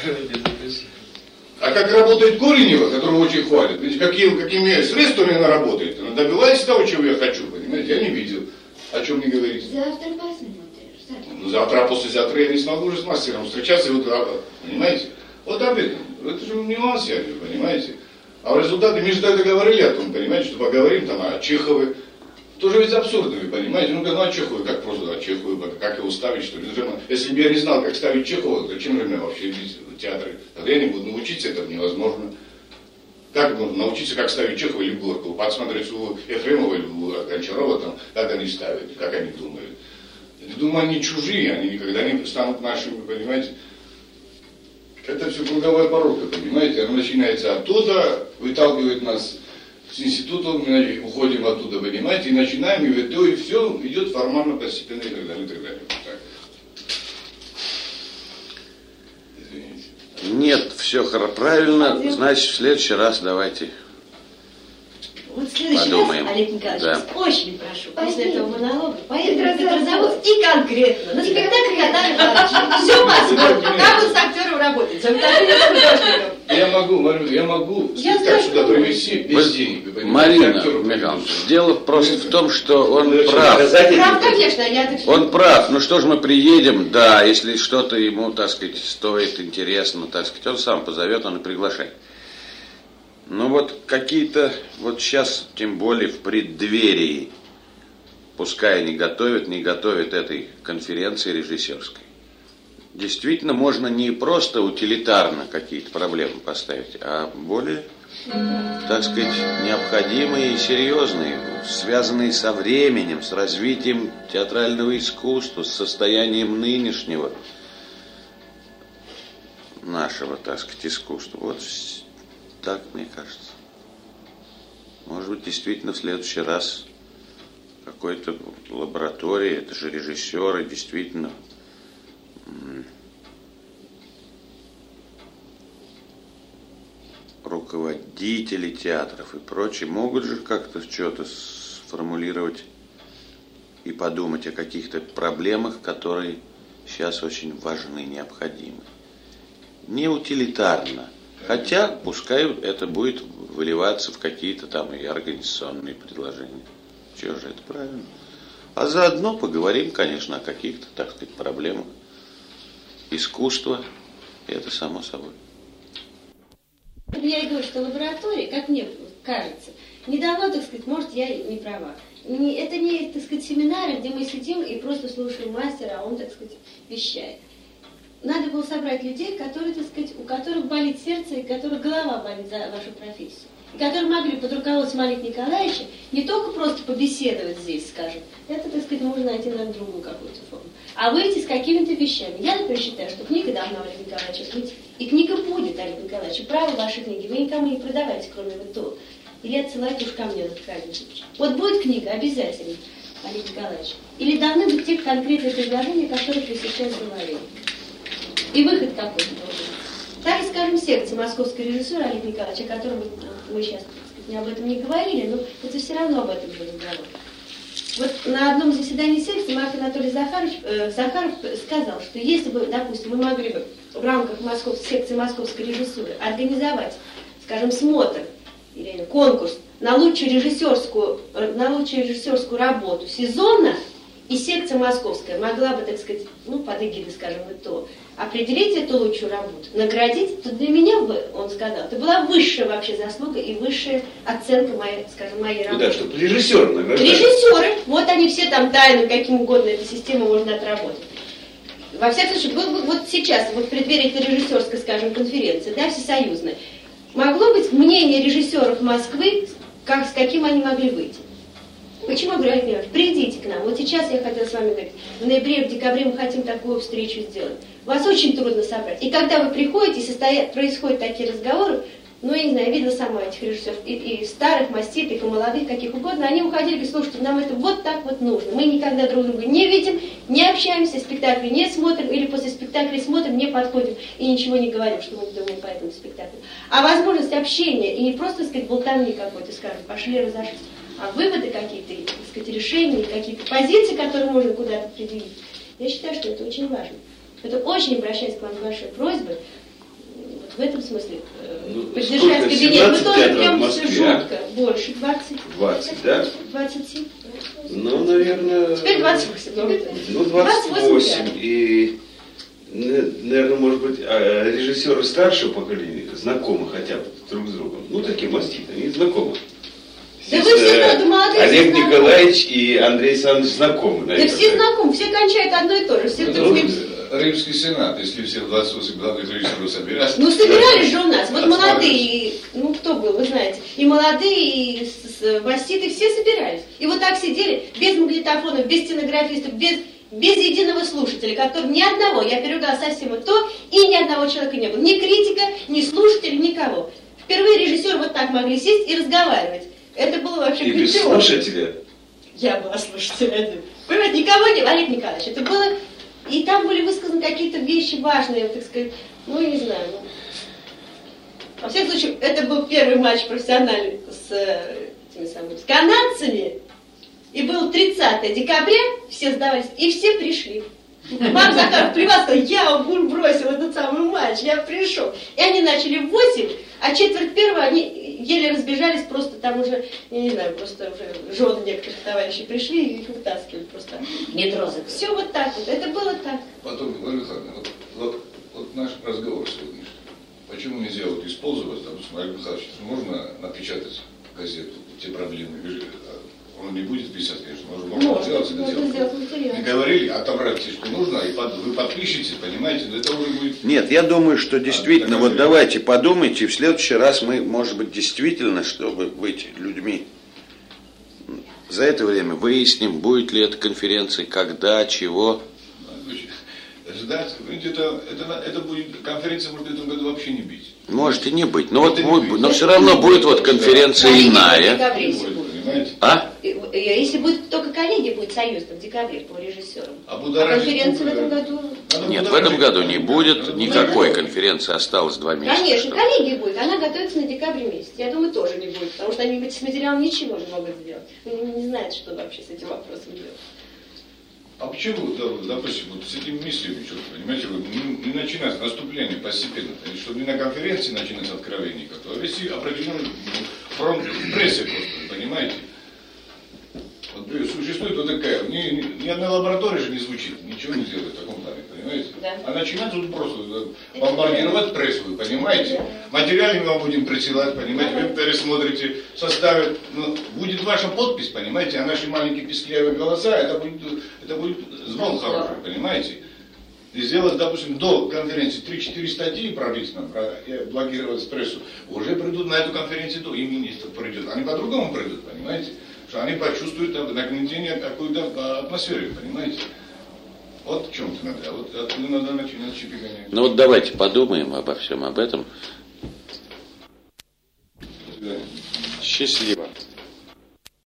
А как работает Коренева, которого очень хвалят, ведь какими средствами она работает, она добивается того, чего я хочу, понимаете, я не видел, о чем мне говорить. Завтра посмотришь. Ну, завтра, а послезавтра я не смогу уже с мастером встречаться, вот, понимаете? Вот об этом, это же нюанс, я говорю, понимаете? А в результате мы же тогда говорили о том, понимаете, что поговорим там о Чехове. Тоже ведь абсурдно, вы понимаете? Ну, о Чехове, как просто о Чехове, как его ставить, что ли? Если бы я не знал, как ставить Чехова, зачем же мне вообще видеть в театре? Тогда я не буду научиться, это невозможно. Как можно научиться, как ставить Чехова или Горького? Посмотреть у Ефремова или у Гончарова, там, как они ставят, как они думают. Я думаю, они чужие, они никогда не станут нашими, понимаете? Это все круговая порука, понимаете? Она начинается оттуда, выталкивает нас с института, мы уходим оттуда, понимаете, и начинаем, и в итоге все идет формально, постепенно и так далее, и так далее. Так. Извините. Нет, все правильно, значит, в следующий раз давайте Вот в следующий подумаем. раз, Олег Николаевич, Да. очень прошу, после этого монолога, поедем в Петрозаводск и конкретно на спектакль Кота Михайловича. Все посмотрим, как вы с актером работаете, с художником. Я могу спектакль сюда привезти без денег. Марина Михайловна, дело просто в том, что он прав. Прав, конечно, Он прав. Ну что ж, мы приедем, да, если что-то ему, так сказать, стоит, интересно, так сказать, он сам позовет, он и приглашает. Ну вот какие-то, вот сейчас, тем более в преддверии, пускай не готовят этой конференции режиссерской. Действительно, можно не просто утилитарно какие-то проблемы поставить, а более, так сказать, необходимые и серьезные, связанные со временем, с развитием театрального искусства, с состоянием нынешнего нашего, так сказать, искусства. Вот так, мне кажется. Может быть, действительно, в следующий раз какой-то лаборатории, это же режиссеры, действительно, руководители театров и прочие могут же как-то что-то сформулировать и подумать о каких-то проблемах, которые сейчас очень важны и необходимы. Не утилитарно, хотя пускай это будет выливаться в какие-то там и организационные предложения. Чего же это правильно? А заодно поговорим, конечно, о каких-то, так сказать, проблемах искусства, и это само собой. Я и говорю, что лаборатория, как мне кажется, не давно, так сказать, может, я не права. Это не, так сказать, семинары, где мы сидим и просто слушаем мастера, а он, так сказать, вещает. Надо было собрать людей, которые, так сказать, у которых болит сердце, и у которых голова болит за вашу профессию. И которые могли под руководством Олега Николаевича не только просто побеседовать здесь, скажем, это, так сказать, можно найти на другую какую-то форму, а выйти с какими-то вещами. Я, например, считаю, что книга должна у Олега Николаевича быть, и книга будет Олега Николаевича. Право вашей книги вы никому не продавайте, кроме ВТО. Или отсылайте уж ко мне на хранитель. Вот будет книга обязательно, Олег Николаевич. Или должны быть те конкретные предложения, о которых вы сейчас говорили. И выход какой-то должен быть. Так, скажем, секция московской режиссуры Олега Николаевича, о котором мы сейчас, так сказать, об этом не говорили, но это все равно об этом был разговор. Вот на одном заседании секции Марк Анатольевич Захаров сказал, что если бы, допустим, мы могли бы в рамках секции московской режиссуры организовать, скажем, смотр или конкурс на лучшую режиссерскую работу сезона, и секция московская могла бы, так сказать, под эгидой, скажем, ВТО, определить эту лучшую работу, наградить, то для меня бы, он сказал, это была высшая вообще заслуга и высшая оценка моей работы. Да, чтобы режиссеры награждали. Режиссеры, вот они все там тайно, каким угодно эту систему можно отработать. Во всяком случае, вот сейчас, вот в преддверии этой режиссерской, скажем, конференции, да, всесоюзной, могло быть мнение режиссеров Москвы, с каким они могли выйти. Почему я говорю, Олег Николаевич, придите к нам. Вот сейчас я хотела с вами говорить, в ноябре, в декабре мы хотим такую встречу сделать. Вас очень трудно собрать. И когда вы приходите, происходят такие разговоры, я не знаю, видела сама этих режиссеров, и старых, маститых, и молодых, каких угодно, они уходили и говорят, слушайте, нам это вот так вот нужно. Мы никогда друг друга не видим, не общаемся, спектакли не смотрим, или после спектакля смотрим, не подходим и ничего не говорим, что мы думаем по этому спектаклю. А возможность общения, и не просто, так сказать, болтовни какой-то, скажем, пошли, разошлись, а выводы какие-то, так сказать, решения, какие-то позиции, которые можно куда-то определить. Я считаю, что это очень важно. Это очень обращаюсь к вам с большой просьбой. Вот в этом смысле поддержать кабинет. Вы тоже прям все жутко. Больше 20. 20, да? 27. Наверное... Теперь 28. 28. И, наверное, может быть, режиссеры старшего поколения знакомы хотя бы друг с другом. Такие маститы, они знакомы. Да вы все молодые. Олег Николаевич и Андрей Александрович знакомы, наверное. Да все знакомы, все кончают одно и то же. Все, Римский сенат, если все 28 главных режиссеров собирались. Собирались же у нас. Вот молодые, кто был, вы знаете. И молодые, и маститы, все собирались. И вот так сидели, без магнитофонов, без стенографистов, без единого слушателя, который ни одного, я переругала совсем то, и ни одного человека не было. Ни критика, ни слушателя, никого. Впервые режиссеры вот так могли сесть и разговаривать. Это было вообще и без слушателя? Я была слушателем. Понимаете, никого не было, Олег Николаевич. Это было... И там были высказаны какие-то вещи важные, так сказать, не знаю. Во всяком случае, это был первый матч профессиональный с канадцами. И был 30 декабря, все сдавались, и все пришли. Марк Захаров плевал, сказал, я бросил этот самый матч, я пришел. И они начали в 8, а четверть первого они еле разбежались, просто там уже, я не знаю, просто уже жены некоторых товарищей пришли и их вытаскивали просто. Метро закрыто. Все вот так вот, это было так. Потом, Владимир Михайловна, вот наш разговор сегодняшний. Почему нельзя вот использовать, допустим, Владимир Михайлович, можно напечатать газету, те проблемы, он не будет писать, конечно, можно сделать это дело. Не говорили, отобрать что нужно, и вы подпишете, понимаете, это уже будет... Нет, я думаю, что действительно, вот давайте подумайте, и в следующий раз мы, может быть, действительно, чтобы быть людьми, за это время выясним, будет ли эта конференция, когда, чего. Ждать, это будет, конференция может в этом году вообще не быть. Может и не быть, но, вот будет, но все равно будет вот конференция иная. А? Если будет только коллегия, будет союз в декабре по режиссерам. А конференция в этом году? Нет, в этом году не будет никакой конференции, осталось 2 месяца. Конечно, коллегия будет, она готовится на декабре месяц. Я думаю, тоже не будет, потому что они с материалом ничего не могут сделать. Они не знают, что вообще с этим вопросом делать. А почему, допустим, вот с этими мыслями, понимаете, вы не начинать наступление постепенно, чтобы не на конференции начинать откровение, а вести определенный фронт в прессе просто, понимаете? Вот существует вот такая, ни одна лаборатория же не звучит, ничего не делает в таком плане, понимаете? Да. А начинать тут просто бомбардировать прессу, вы понимаете? Материалами вам будем присылать, понимаете, вы пересмотрите, составят, будет ваша подпись, понимаете, а наши маленькие писклявые голоса, это будет звон хороший, понимаете? И сделать, допустим, до конференции 3-4 статьи пролить нам, блокировать прессу, уже придут на эту конференцию, и министр придет, они по-другому придут, понимаете? Что они почувствуют нагнетение какой-то атмосферы, понимаете? Вот в чем-то надо, вот оттуда надо начинать щепетание. Ну вот давайте подумаем обо всем об этом. Счастливо.